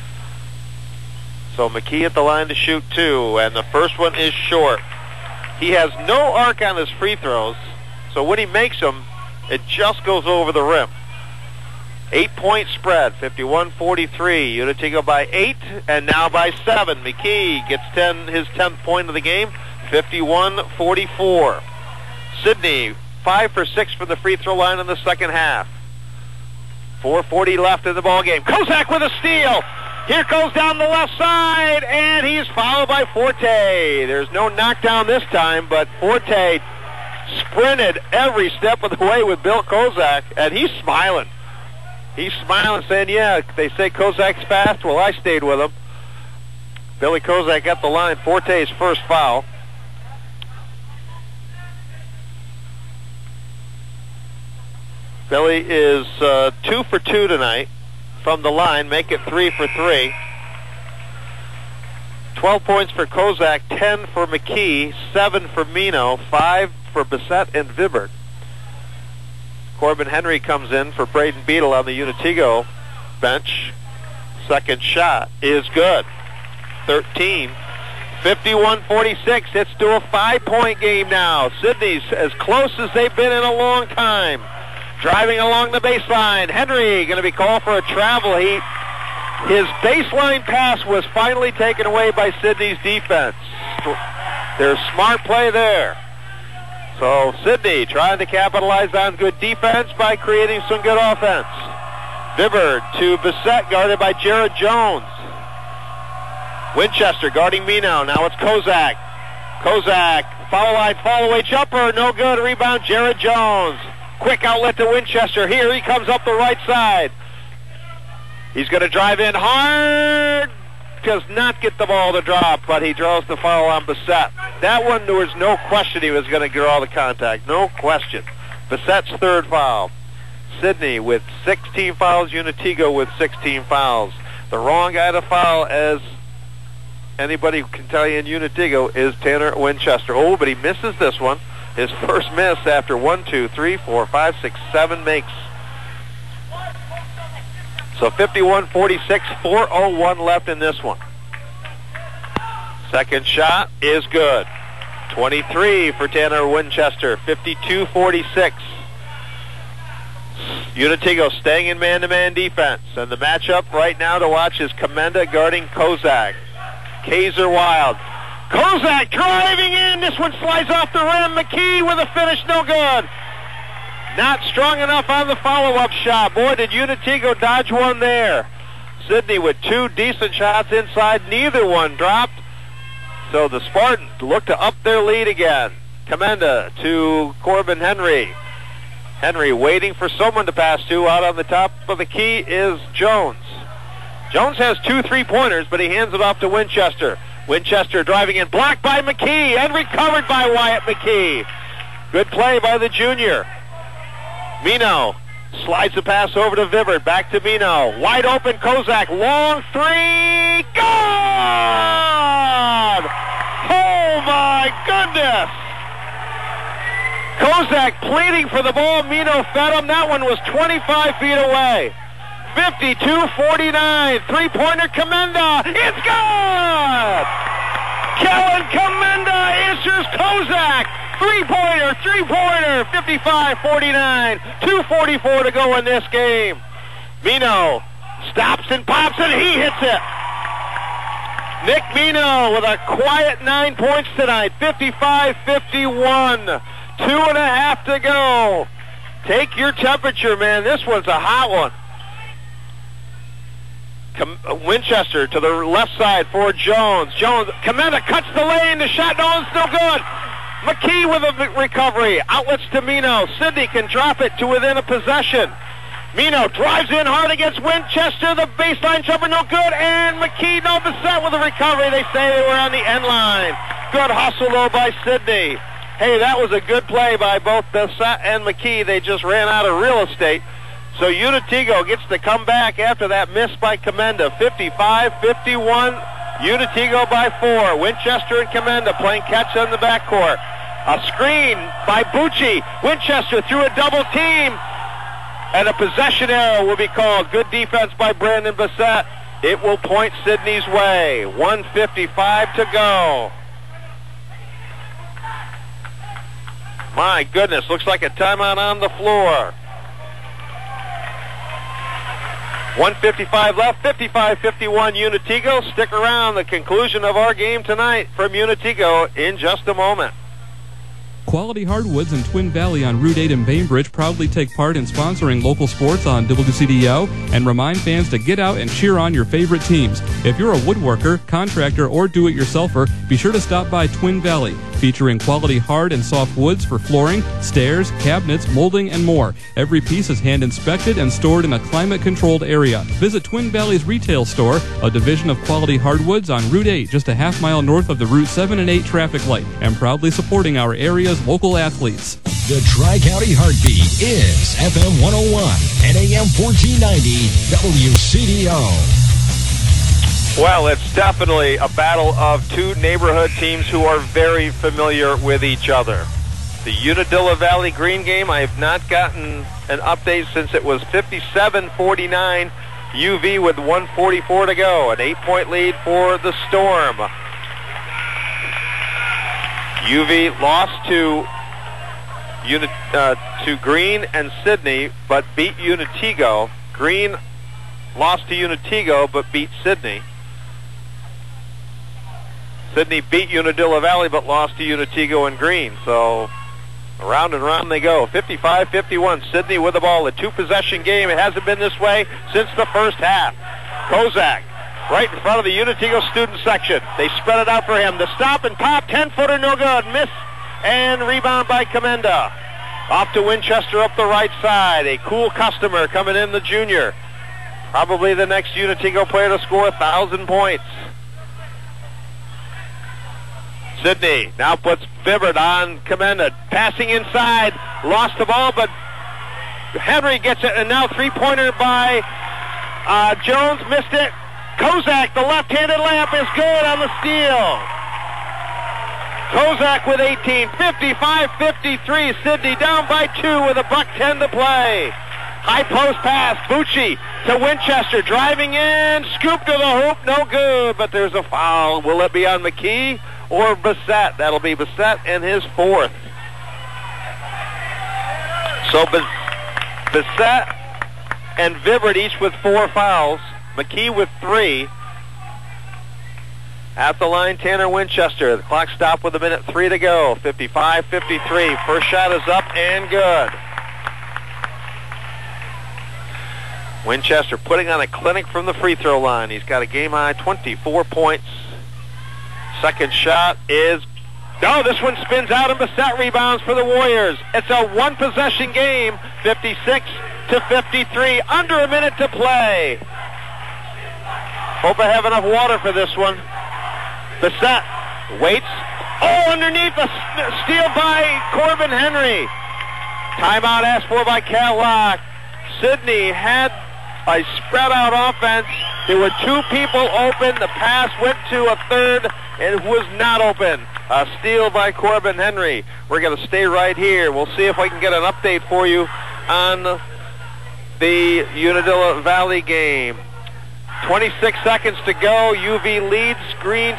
So McKee at the line to shoot two, and the first one is short. He has no arc on his free throws, so when he makes them, it just goes over the rim. 8-point spread, 51-43. Unitigo by 8, and now by 7. McKee gets his 10th point of the game, 51-44. Sydney 5 for 6 from the free throw line in the second half. 4:40 left in the ball game. Kozak with a steal. Here goes down the left side, and he's fouled by Forte. There's no knockdown this time, but Forte sprinted every step of the way with Bill Kozak, and he's smiling. He's smiling, saying, yeah, they say Kozak's fast. Well, I stayed with him. Billy Kozak at the line. Forte's first foul. Billy is 2 for 2 tonight from the line, make it 3 for 3. 12 points for Kozak, 10 for McKee, 7 for Mino, 5 for Bissett and Vibert. Corbin Henry comes in for Braden Beadle on the Unitigo bench. Second shot is good. 13. 51-46. It's to a 5-point game now. Sydney's as close as they've been in a long time. Driving along the baseline. Henry going to be called for a travel. His baseline pass was finally taken away by Sydney's defense. There's smart play there. So Sydney trying to capitalize on good defense by creating some good offense. Vibert to Bissett, guarded by Jared Jones. Winchester guarding Mino. Now it's Kozak. Kozak, foul line, fall away jumper, no good. Rebound, Jared Jones. Quick outlet to Winchester. Here he comes up the right side. He's going to drive in hard. Does not get the ball to drop, but he draws the foul on Bissett. That one, there was no question he was going to draw the contact. No question. Bissett's third foul. Sydney with 16 fouls. Unitigo with 16 fouls. The wrong guy to foul, as anybody can tell you in Unitigo, is Tanner Winchester. Oh, but he misses this one. His first miss after 1, 2, 3, 4, 5, 6, 7 makes. So 51-46, 4:01 left in this one. Second shot is good. 23 for Tanner Winchester, 52-46. Unitigo staying in man-to-man defense. And the matchup right now to watch is Commenda guarding Kozak. Kaiser Wild. Kozak driving in. This one slides off the rim. McKee with a finish, no good. Not strong enough on the follow-up shot. Boy, did Unitigo dodge one there. Sydney with two decent shots inside. Neither one dropped. So the Spartans look to up their lead again. Commenda to Corbin Henry. Henry waiting for someone to pass to. Out on the top of the key is Jones. Jones has 2 3-pointers, but he hands it off to Winchester. Winchester driving in, blocked by McKee, and recovered by Wyatt McKee. Good play by the junior. Mino slides the pass over to Vibbert. Back to Mino. Wide open, Kozak. Long 3. Good! Oh, my goodness! Kozak pleading for the ball. Mino fed him. That one was 25 feet away. 52-49. 3-pointer, Commenda. It's good! Kellen Commenda answers Kozak. 3-pointer, 55-49. 2:44 to go in this game. Mino stops and pops, and he hits it. Nick Mino with a quiet 9 points tonight. 55-51. 2.5 to go. Take your temperature, man. This one's a hot one. Winchester to the left side for Jones. Jones, Commenda cuts the lane. The shot, no, it's no good. McKee with a recovery. Outlets to Mino. Sidney can drop it to within a possession. Mino drives in hard against Winchester. The baseline jumper, no good. And McKee, no, Bissett with a recovery. They say they were on the end line. Good hustle, though, by Sidney. Hey, that was a good play by both Bissett and McKee. They just ran out of real estate. So Unitigo gets to come back after that miss by Commenda. 55-51. Unitigo by 4. Winchester and Commenda playing catch on the backcourt. A screen by Bucci. Winchester through a double team. And a possession error will be called. Good defense by Brandon Bissett. It will point Sidney's way. 1:55 to go. My goodness, looks like a timeout on the floor. 1:55 left, 55-51 Unitigo. Stick around, the conclusion of our game tonight from Unitigo in just a moment. Quality Hardwoods in Twin Valley on Route 8 in Bainbridge proudly take part in sponsoring local sports on WCDO and remind fans to get out and cheer on your favorite teams. If you're a woodworker, contractor, or do-it-yourselfer, be sure to stop by Twin Valley, featuring quality hard and soft woods for flooring, stairs, cabinets, molding, and more. Every piece is hand-inspected and stored in a climate-controlled area. Visit Twin Valley's retail store, a division of Quality Hardwoods on Route 8, just a half-mile north of the Route 7 and 8 traffic light, and proudly supporting our area's local athletes. The Tri-County Heartbeat is FM 101 and AM 1490 WCDO. Well, it's definitely a battle of two neighborhood teams who are very familiar with each other. The Unadilla Valley Green game, I have not gotten an update since it was 57-49. UV with 1:44 to go. An 8-point lead for the Storm. UV lost to Green and Sidney, but beat Unitigo. Green lost to Unitigo, but beat Sidney. Sidney beat Unadilla Valley, but lost to Unitigo and Green. So around and round they go. 55-51. Sidney with the ball. A 2-possession game. It hasn't been this way since the first half. Kozak right in front of the Unitigo student section. They spread it out for him. The stop and pop. 10-footer, no good. Miss and rebound by Commenda. Off to Winchester up the right side. A cool customer coming in, the junior. Probably the next Unitigo player to score 1,000 points. Sidney now puts Vibbert on Commenda. Passing inside. Lost the ball, but Henry gets it. And now 3-pointer by Jones. Missed it. Kozak, the left-handed layup, is good on the steal. Kozak with 18. 55-53. Sidney down by 2 with $1:10 to play. High post pass. Bucci to Winchester. Driving in. Scoop to the hoop. No good, but there's a foul. Will it be on McKee or Bissett? That'll be Bissett and his 4th. So Bissett and Vibbert each with 4 fouls. McKee with 3. At the line, Tanner Winchester. The clock stopped with 1:03 to go. 55-53. First shot is up and good. Winchester putting on a clinic from the free throw line. He's got a game-high 24 points. Second shot is No, this one spins out and Bissett rebounds for the Warriors. It's a one-possession game, 56-53, under a minute to play. Hope I have enough water for this one. Bissett waits. Oh, underneath, a steal by Corbin Henry. Timeout asked for by Cal Locke. Sidney had a spread-out offense. There were two people open. The pass went to a third and was not open. A steal by Corbin Henry. We're going to stay right here. We'll see if I can get an update for you on the Unadilla Valley game. 26 seconds to go. UV leads Green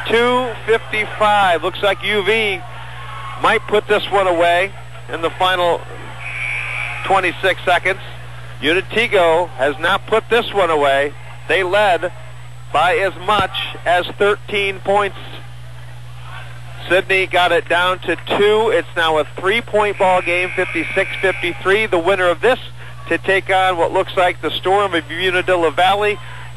62-55. Looks like UV might put this one away in the final 26 seconds. Unitigo has not put this one away. They led by as much as 13 points. Sidney got it down to 2. It's now a 3-point ball game, 56-53. The winner of this to take on what looks like the Storm of Unadilla Valley.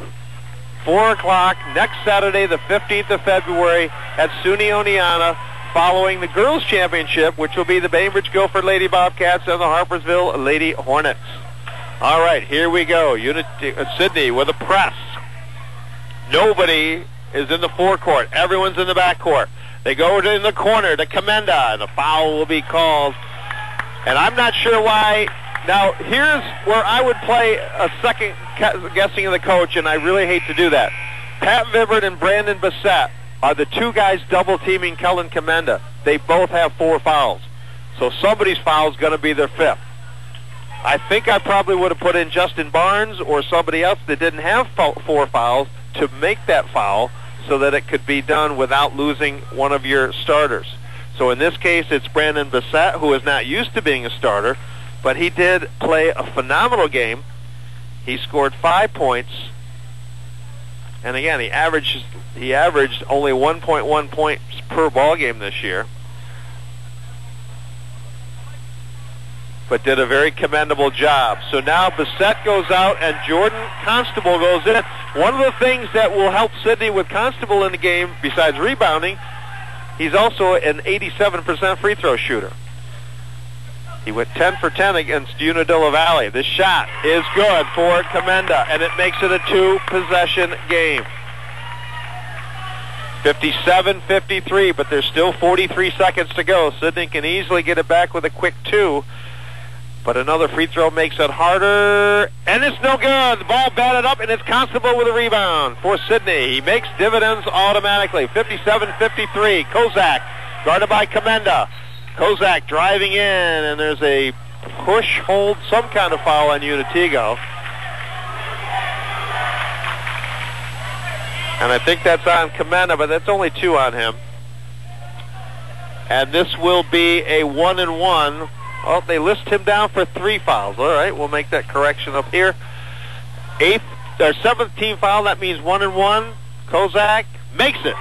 4 o'clock next Saturday, the 15th of February at SUNY Oneonta, following the Girls' Championship, which will be the Bainbridge Gopher Lady Bobcats and the Harpersville Lady Hornets. All right, here we go. Sidney with a press. Nobody is in the forecourt. Everyone's in the backcourt. They go in the corner to Commenda, and a foul will be called. And I'm not sure why. Now, here's where I would play a second guessing of the coach, and I really hate to do that. Pat Vibert and Brandon Bissett are the two guys double-teaming Kellen Commenda. They both have 4 fouls. So somebody's foul is going to be their 5th. I think I probably would have put in Justin Barnes or somebody else that didn't have 4 fouls to make that foul so that it could be done without losing one of your starters. So in this case, it's Brandon Bissett, who is not used to being a starter, but he did play a phenomenal game. He scored 5 points. And again, he averaged only 1.1 points per ball game this year, but did a very commendable job. So now Bissett goes out and Jordan Constable goes in. One of the things that will help Sidney with Constable in the game, besides rebounding, he's also an 87% free throw shooter. He went 10 for 10 against Unadilla Valley. This shot is good for Commenda, and it makes it a 2-possession game. 57-53, but there's still 43 seconds to go. Sidney can easily get it back with a quick 2, but another free throw makes it harder, and it's no good. The ball batted up, and it's Constable with a rebound for Sidney. He makes dividends automatically. 57-53. Kozak guarded by Commenda. Kozak driving in, and there's a push, hold, some kind of foul on Unitigo. And I think that's on Commenda, but that's only 2 on him. And this will be a 1-and-1. Well, they list him down for 3 fouls. All right, we'll make that correction up here. 7th team foul, that means 1-and-1. Kozak makes it.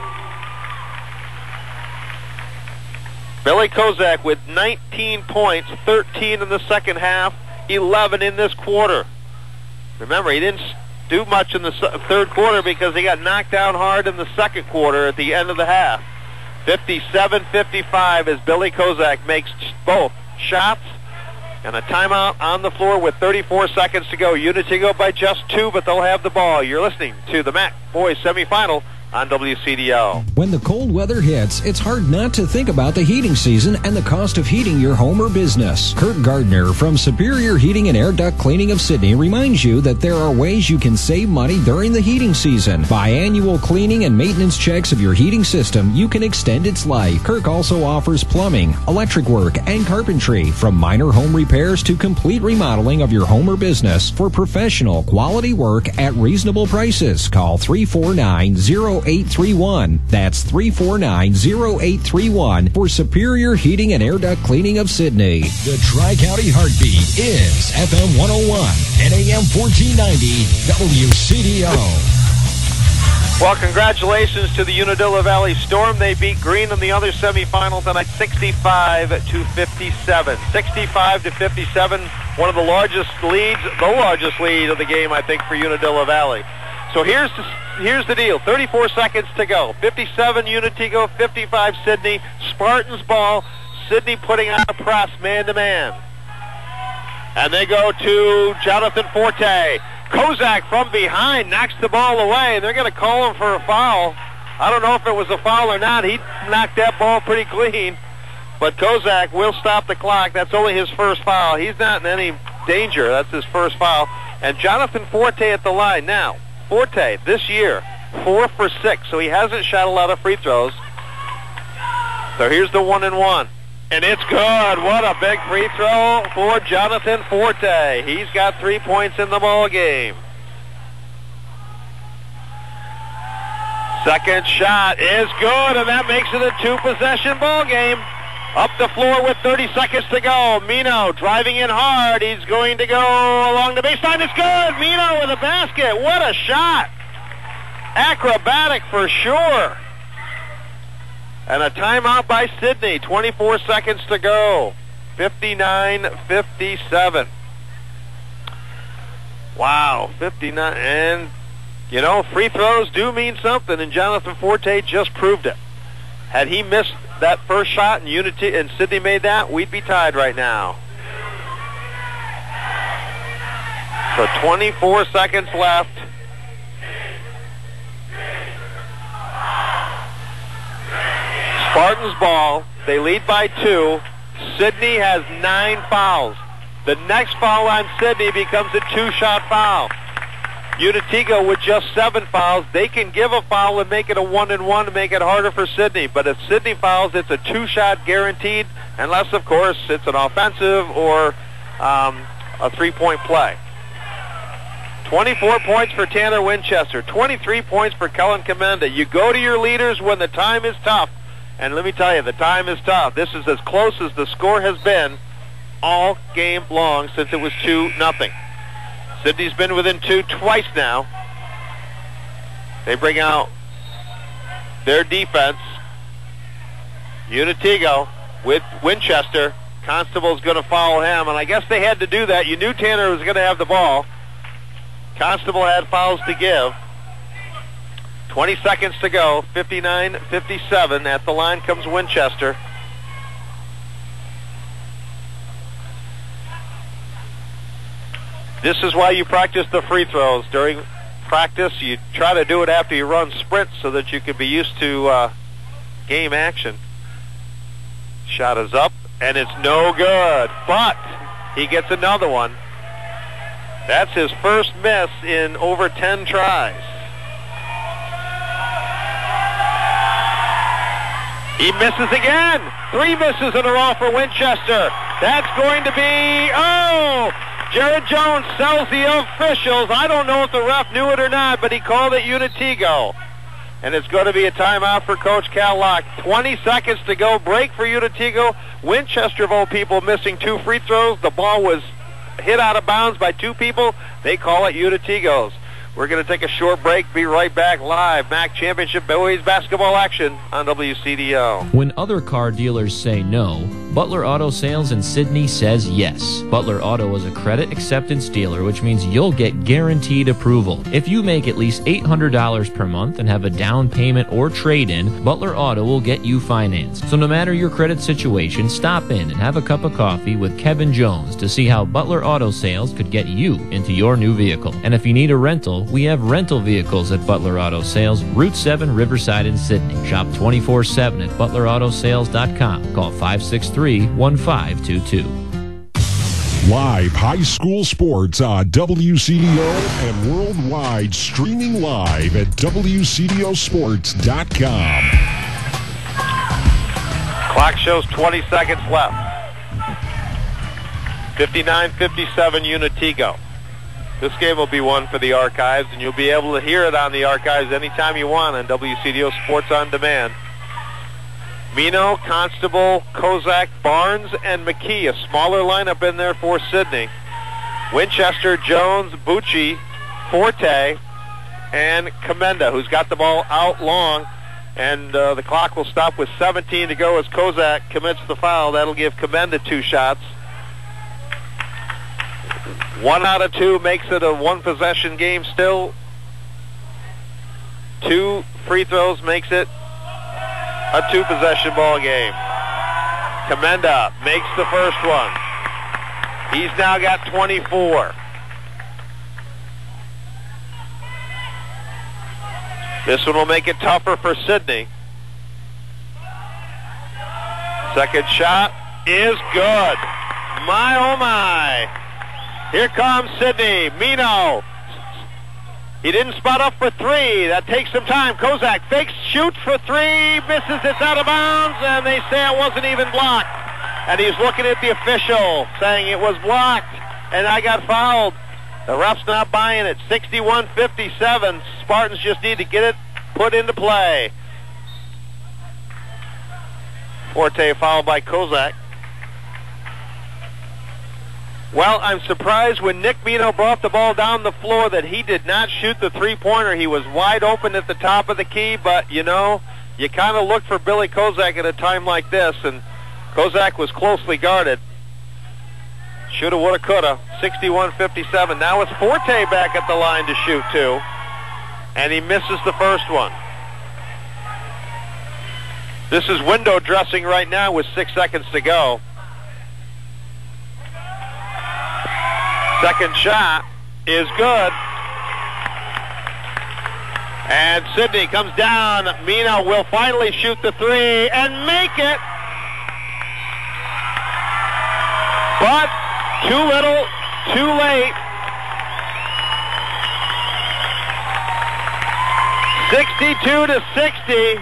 Billy Kozak with 19 points, 13 in the second half, 11 in this quarter. Remember, he didn't do much in the third quarter because he got knocked down hard in the second quarter at the end of the half. 57-55 as Billy Kozak makes both shots, and a timeout on the floor with 34 seconds to go. Unitigo by just 2, but they'll have the ball. You're listening to the MAC Boys Semifinal on WCDO. When the cold weather hits, it's hard not to think about the heating season and the cost of heating your home or business. Kurt Gardner from Superior Heating and Air Duct Cleaning of Sidney reminds you that there are ways you can save money during the heating season. Biannual cleaning and maintenance checks of your heating system, you can extend its life. Kirk also offers plumbing, electric work, and carpentry, from minor home repairs to complete remodeling of your home or business. For professional, quality work at reasonable prices, call 349-0831. That's 349-0831 for Superior Heating and Air Duct Cleaning of Sidney. The Tri-County Heartbeat is FM 101 and AM 1490 WCDO. Well, congratulations to the Unadilla Valley Storm. They beat Green in the other semifinal tonight, 65-57. 65-57, one of the largest leads, the largest lead of the game, I think, for Unadilla Valley. So here's the deal. 34 seconds to go. 57 Unitigo, 55 Sidney. Spartans ball. Sydney putting on a press man-to-man. And they go to Jonathan Forte. Kozak from behind knocks the ball away. They're going to call him for a foul. I don't know if it was a foul or not. He knocked that ball pretty clean. But Kozak will stop the clock. That's only his first foul. He's not in any danger. That's his first foul. And Jonathan Forte at the line. Now, Forte, this year, 4 for 6. So he hasn't shot a lot of free throws. So here's the 1-and-1. And it's good. What a big free throw for Jonathan Forte. He's got 3 points in the ball game. Second shot is good, and that makes it a 2-possession ball game. Up the floor with 30 seconds to go. Mino driving in hard. He's going to go along the baseline. It's good. Mino with a basket. What a shot. Acrobatic for sure. And a timeout by Sydney. 24 seconds to go. 59-57. Wow, 59. And, you know, free throws do mean something, and Jonathan Forte just proved it. Had he missed that first shot and Sydney made that, we'd be tied right now. So 24 seconds left. Spartans ball. They lead by 2. Sydney has 9 fouls. The next foul on Sydney becomes a 2-shot foul. Unitigo with just 7 fouls. They can give a foul and make it a 1-and-1 to make it harder for Sydney. But if Sydney fouls, it's a 2-shot guaranteed, unless, of course, it's an offensive or a 3-point play. 24 points for Tanner Winchester. 23 points for Kellen Commenda. You go to your leaders when the time is tough. And let me tell you, the time is tough. This is as close as the score has been all game long since it was 2-0. Sydney's been within 2 twice now. They bring out their defense. Unitigo with Winchester. Constable's going to follow him, and I guess they had to do that. You knew Tanner was going to have the ball. Constable had fouls to give. 20 seconds to go. 59-57. At the line comes Winchester. This is why you practice the free throws. During practice, you try to do it after you run sprints so that you can be used to game action. Shot is up, and it's no good. But he gets another one. That's his first miss in over 10 tries. He misses again. 3 misses in a row for Winchester. That's going to be, Jared Jones sells the officials. I don't know if the ref knew it or not, but he called it Unitigo. And it's going to be a timeout for Coach Cal Locke. 20 seconds to go. Break for Unitigo. Winchester, of all people, missing 2 free throws. The ball was hit out of bounds by 2 people. They call it Unitigo's. We're going to take a short break. Be right back live. MAC Championship boys basketball action on WCDO. When other car dealers say no, Butler Auto Sales in Sydney says yes. Butler Auto is a credit acceptance dealer, which means you'll get guaranteed approval. If you make at least $800 per month and have a down payment or trade-in, Butler Auto will get you financed. So no matter your credit situation, stop in and have a cup of coffee with Kevin Jones to see how Butler Auto Sales could get you into your new vehicle. And if you need a rental, we have rental vehicles at Butler Auto Sales, Route 7, Riverside in Sydney. Shop 24/7 at ButlerAutoSales.com. Call 563-1522. Live high school sports on WCDO and worldwide, streaming live at WCDOsports.com. Clock shows 20 seconds left. 59-57 Unitigo. This game will be one for the archives, and you'll be able to hear it on the archives anytime you want on WCDO Sports On Demand. Mino, Constable, Kozak, Barnes, and McKee. A smaller lineup in there for Sydney. Winchester, Jones, Bucci, Forte, and Commenda, who's got the ball out long. And the clock will stop with 17 to go as Kozak commits the foul. That'll give Commenda 2 shots. 1 out of 2 makes it a 1-possession game still. 2 free throws makes it a 2-possession ball game. Commenda makes the first one. He's now got 24. This one will make it tougher for Sidney. Second shot is good. My, oh my. Here comes Sidney. Mino. He didn't spot up for three. That takes some time. Kozak fakes, shoots for three, misses, it's out of bounds, and they say it wasn't even blocked. And he's looking at the official, saying it was blocked, and I got fouled. The ref's not buying it. 61-57. Spartans just need to get it put into play. Forte fouled by Kozak. Well, I'm surprised when Nick Mino brought the ball down the floor that he did not shoot the three-pointer. He was wide open at the top of the key, but, you know, you kind of look for Billy Kozak at a time like this, and Kozak was closely guarded. Shoulda, woulda, coulda. 61-57. Now it's Forte back at the line to shoot, too, and he misses the first one. This is window dressing right now with 6 seconds to go. Second shot is good. And Sidney comes down. Mino will finally shoot the three and make it. But too little, too late. 62-60.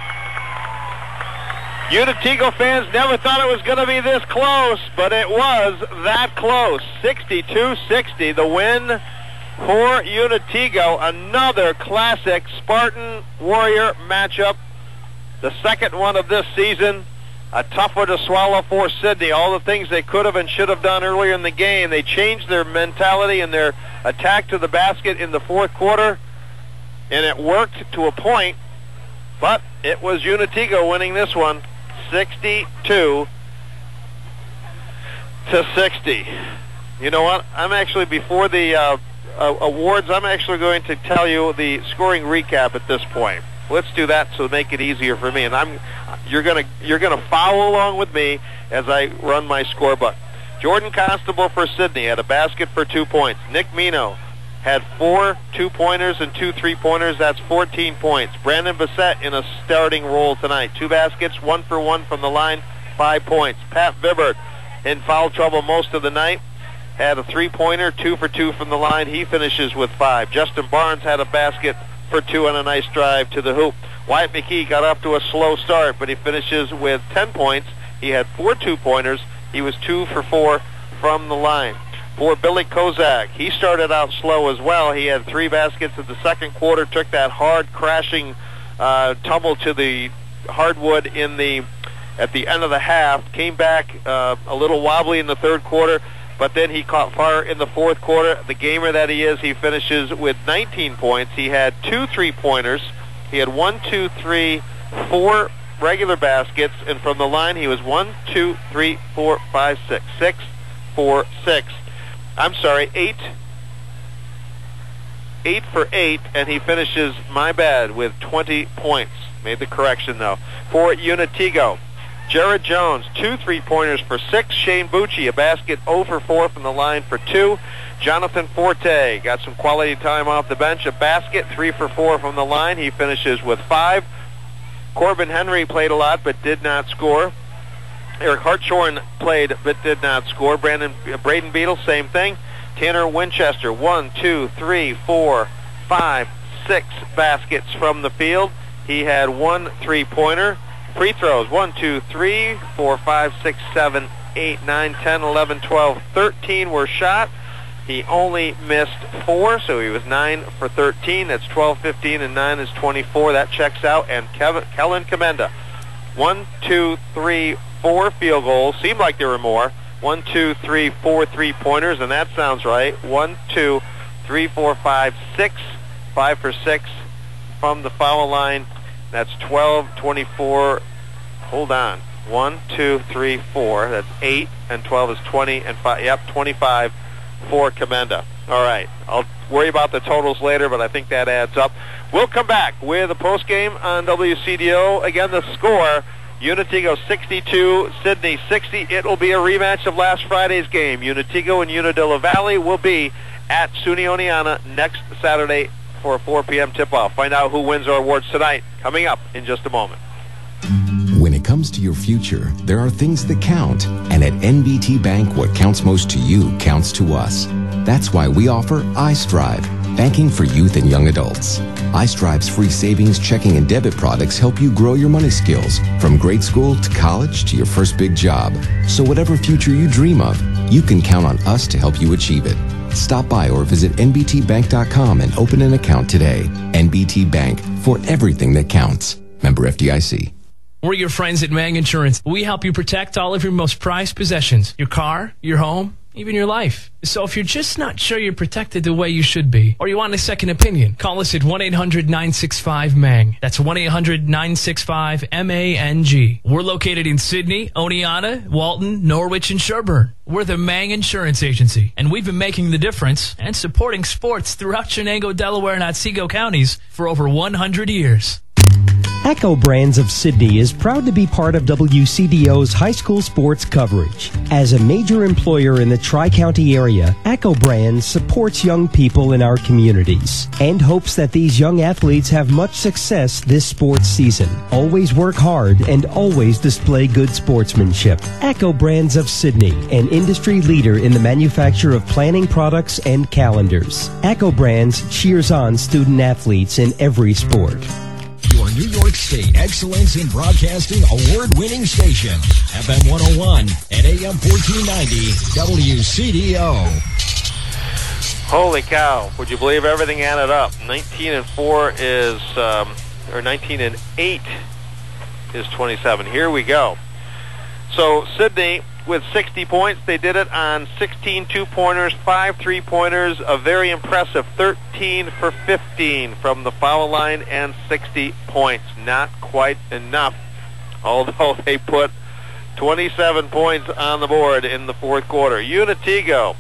Unitigo fans never thought it was going to be this close, but it was that close. 62-60, the win for Unitigo. Another classic Spartan-Warrior matchup. The second one of this season. A tough one to swallow for Sidney. All the things they could have and should have done earlier in the game. They changed their mentality and their attack to the basket in the fourth quarter, and it worked to a point, but it was Unitigo winning this one. 62-60. You know what? I'm actually, before the awards, I'm actually going to tell you the scoring recap at this point. Let's do that so make it easier for me. And you're gonna follow along with me as I run my scorebook. Jordan Constable for Sidney had a basket for 2 points. Nick Mino had 4 2-pointers and 2 3-pointers. That's 14 points. Brandon Bissett in a starting role tonight. 2 baskets, 1 for 1 from the line, 5 points. Pat Bibbert in foul trouble most of the night. Had a 3-pointer, 2 for 2 from the line. He finishes with 5. Justin Barnes had a basket for 2 on a nice drive to the hoop. Wyatt McKee got off to a slow start, but he finishes with 10 points. He had 4 2-pointers. He was 2 for 4 from the line. For Billy Kozak, he started out slow as well. He had 3 baskets in the second quarter, took that hard crashing tumble to the hardwood at the end of the half, came back a little wobbly in the third quarter, but then he caught fire in the fourth quarter. The gamer that he is, he finishes with 19 points. He had 2 3-pointers. He had 1, 2, 3, 4 regular baskets, and from the line he was 1, 2, 3, 4, 5, 6. 6, 4, 6. I'm sorry, 8 for 8, and he finishes, my bad, with 20 points. Made the correction, though. For Unitigo, Jared Jones, 2 3-pointers for 6. Shane Bucci, a basket 0 for 4 from the line for 2. Jonathan Forte got some quality time off the bench, a basket, 3 for 4 from the line. He finishes with 5. Corbin Henry played a lot but did not score. Eric Hartshorn played but did not score. Braden Beadle, same thing. Tanner Winchester, 1, 2, 3, 4, 5, 6 baskets from the field. He had 1 3-pointer. Free throws, 1, 2, 3, 4, 5, 6, 7, 8, 9, 10, 11, 12, 13 were shot. He only missed 4, so he was 9 for 13. That's 12, 15, and 9 is 24. That checks out. And Kellen Commenda, 1, 2, 3, 4 field goals. Seemed like there were more. 1, 2, 3, 4 3-pointers, and that sounds right. 1, 2, 3, 4, 5, 6. 5 for 6 from the foul line. That's 12, 24. Hold on. 1, 2, 3, 4. That's 8, and 12 is 20, and 5. Yep, 25 for Commenda. All right. I'll worry about the totals later, but I think that adds up. We'll come back with a postgame on WCDO. Again, the score Unitigo 62, Sydney 60. It will be a rematch of last Friday's game. Unitigo and Unadilla Valley will be at SUNY Oneonta next Saturday for a 4 p.m. tip-off. Find out who wins our awards tonight, coming up in just a moment. When it comes to your future, there are things that count. And at NBT Bank, what counts most to you counts to us. That's why we offer iStrive, banking for youth and young adults. iStrive's free savings, checking, and debit products help you grow your money skills from grade school to college to your first big job. So whatever future you dream of, you can count on us to help you achieve it. Stop by or visit nbtbank.com and open an account today. NBT Bank, for everything that counts. Member FDIC. We're your friends at Mang Insurance. We help you protect all of your most prized possessions, your car, your home, even your life. So if you're just not sure you're protected the way you should be, or you want a second opinion, call us at 1-800-965-MANG. That's 1-800-965-MANG. We're located in Sydney, Oneonta, Walton, Norwich, and Sherburne. We're the Mang Insurance Agency, and we've been making the difference and supporting sports throughout Chenango, Delaware, and Otsego counties for over 100 years. Echo Brands of Sydney is proud to be part of WCDO's high school sports coverage. As a major employer in the Tri-County area, Echo Brands supports young people in our communities and hopes that these young athletes have much success this sports season. Always work hard and always display good sportsmanship. Echo Brands of Sydney, an industry leader in the manufacture of planning products and calendars. Echo Brands cheers on student athletes in every sport. Your New York State Excellence in Broadcasting award-winning station, FM 101 and AM 1490 WCDO. Holy cow! Would you believe everything added up? 19-4 is, or 19-8 is 27. Here we go. So Sydney with 60 points. They did it on 16 two-pointers, 5 three-pointers, a very impressive 13 for 15 from the foul line, and 60 points. Not quite enough, although they put 27 points on the board in the fourth quarter. Unitigo,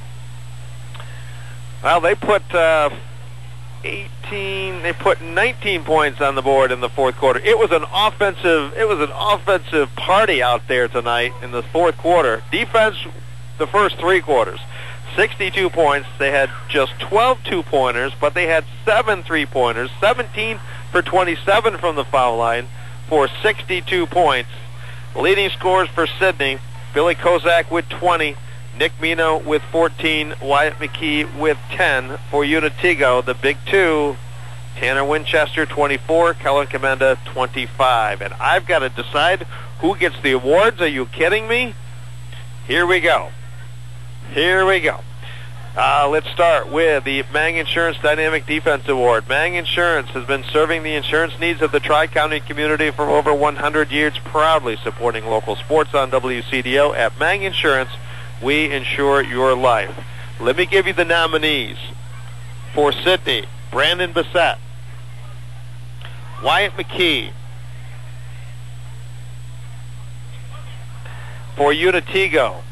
well, they put 19 points on the board in the fourth quarter. It was an offensive party out there tonight in the fourth quarter. Defense, the first 3 quarters, 62 points. They had just 12 two-pointers, but they had 7 three-pointers, 17 for 27 from the foul line for 62 points. Leading scorers for Sydney, Billy Kozak with 20, Nick Mino with 14, Wyatt McKee with 10. For Unitigo, the big 2, Tanner Winchester 24, Kellen Commenda 25. And I've got to decide who gets the awards. Are you kidding me? Here we go. Let's start with the Mang Insurance Dynamic Defense Award. Mang Insurance has been serving the insurance needs of the Tri-County community for over 100 years, proudly supporting local sports on WCDO. At Mang Insurance, we insure your life. Let me give you the nominees. For Sydney, Brandon Bissett, Wyatt McKee. For Unitigo,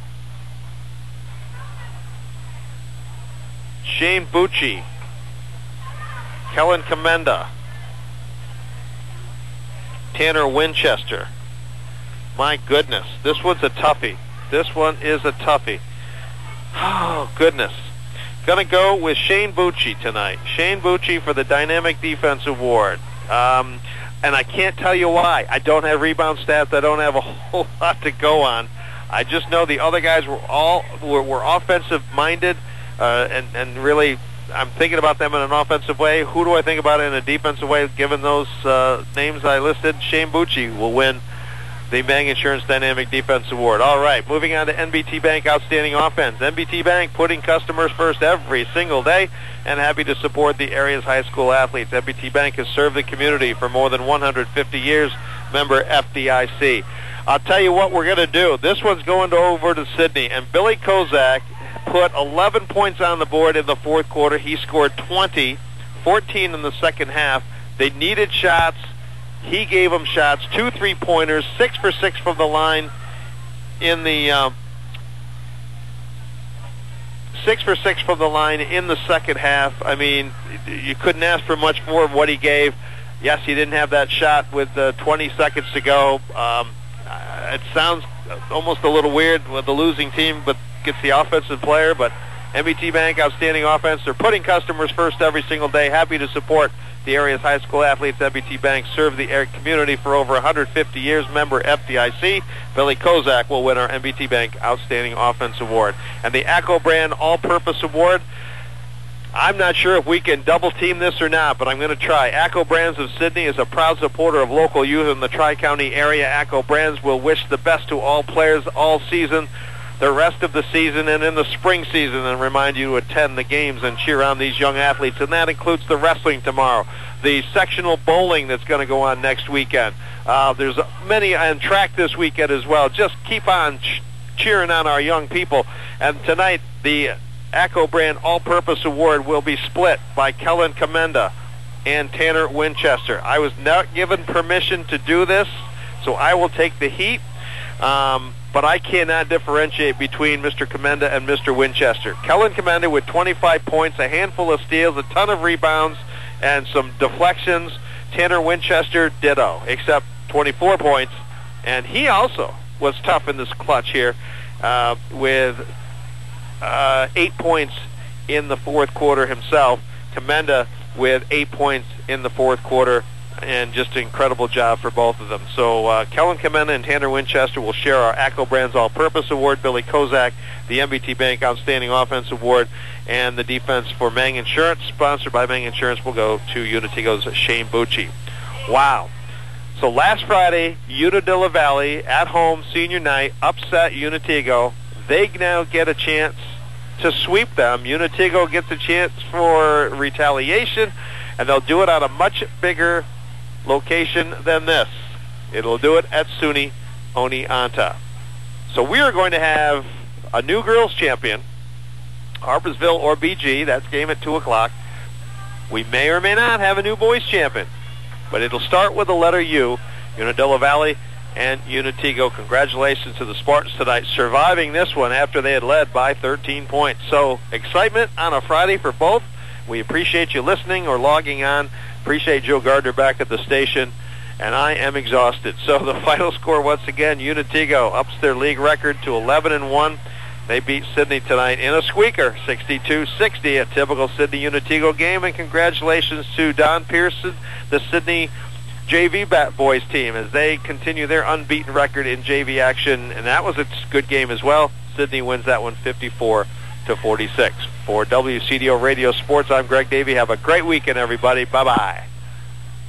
Shane Bucci, Kellen Commenda, Tanner Winchester. My goodness, this one's a toughie. This one is a toughie. Oh, goodness. Going to go with Shane Bucci tonight. Shane Bucci for the Dynamic Defense Award. And I can't tell you why. I don't have rebound stats. I don't have a whole lot to go on. I just know the other guys were offensive-minded, and really I'm thinking about them in an offensive way. Who do I think about in a defensive way? Given those names I listed, Shane Bucci will win the Mang Insurance Dynamic Defense Award. All right, moving on to NBT Bank Outstanding Offense. NBT Bank putting customers first every single day and happy to support the area's high school athletes. NBT Bank has served the community for more than 150 years. Member FDIC. I'll tell you what we're going to do. This one's going over to Sydney, and Billy Kozak put 11 points on the board in the fourth quarter. He scored 20, 14 in the second half. They needed shots. He gave them shots, 2 3-pointers, 6 for 6 from the line in the 6 for 6 from the line in the second half. I mean, you couldn't ask for much more of what he gave. Yes, he didn't have that shot with 20 seconds to go. it sounds almost a little weird with the losing team, but gets the offensive player. But NBT Bank, outstanding offense. They're putting customers first every single day. Happy to support the area's high school athletes. NBT Bank served the community for over 150 years. Member FDIC. Billy Kozak will win our NBT Bank Outstanding Offense Award. And the ACO Brand All-Purpose Award, I'm not sure if we can double-team this or not, but I'm going to try. ACO Brands of Sidney is a proud supporter of local youth in the Tri-County area. ACO Brands will wish the best to all players all season, the rest of the season, and in the spring season, and remind you to attend the games and cheer on these young athletes. And that includes the wrestling tomorrow, the sectional bowling that's going to go on next weekend. There's many on track this weekend as well. Just keep on cheering on our young people. And tonight, the ACO Brand All-Purpose Award will be split by Kellen Commenda and Tanner Winchester. I was not given permission to do this, so I will take the heat. But I cannot differentiate between Mr. Commenda and Mr. Winchester. Kellen Commenda with 25 points, a handful of steals, a ton of rebounds, and some deflections. Tanner Winchester, ditto, except 24 points. And he also was tough in this clutch here with 8 points in the fourth quarter himself. Commenda with 8 points in the fourth quarter, and just an incredible job for both of them. So Kellen Commenda and Tanner Winchester will share our ACO Brands All-Purpose Award. Billy Kozak, the NBT Bank Outstanding Offense Award, and the defense for Mang Insurance, sponsored by Mang Insurance, will go to Unitego's Shane Bucci. Wow. So last Friday, Unadilla Valley at home senior night upset Unitego. They now get a chance to sweep them. Unitego gets a chance for retaliation, and they'll do it on a much bigger location than this. It'll do it at SUNY Oneonta. So we are going to have a new girls champion, Harpersville or BG. That's game at 2 o'clock. We may or may not have a new boys champion, but it'll start with the letter U. Unadilla Valley and Unitego. Congratulations to the Spartans tonight, surviving this one after they had led by 13 points. So excitement on a Friday for both. We appreciate you listening or logging on. Appreciate Joe Gardner back at the station. And I am exhausted. So the final score once again, Unitego ups their league record to 11-1. They beat Sidney tonight in a squeaker, 62-60, a typical Sidney Unitego game. And congratulations to Don Pearson, the Sidney JV Bat Boys team, as they continue their unbeaten record in JV action. And that was a good game as well. Sidney wins that one 54-46. For WCDO Radio Sports, I'm Greg Davey. Have a great weekend, everybody. Bye-bye.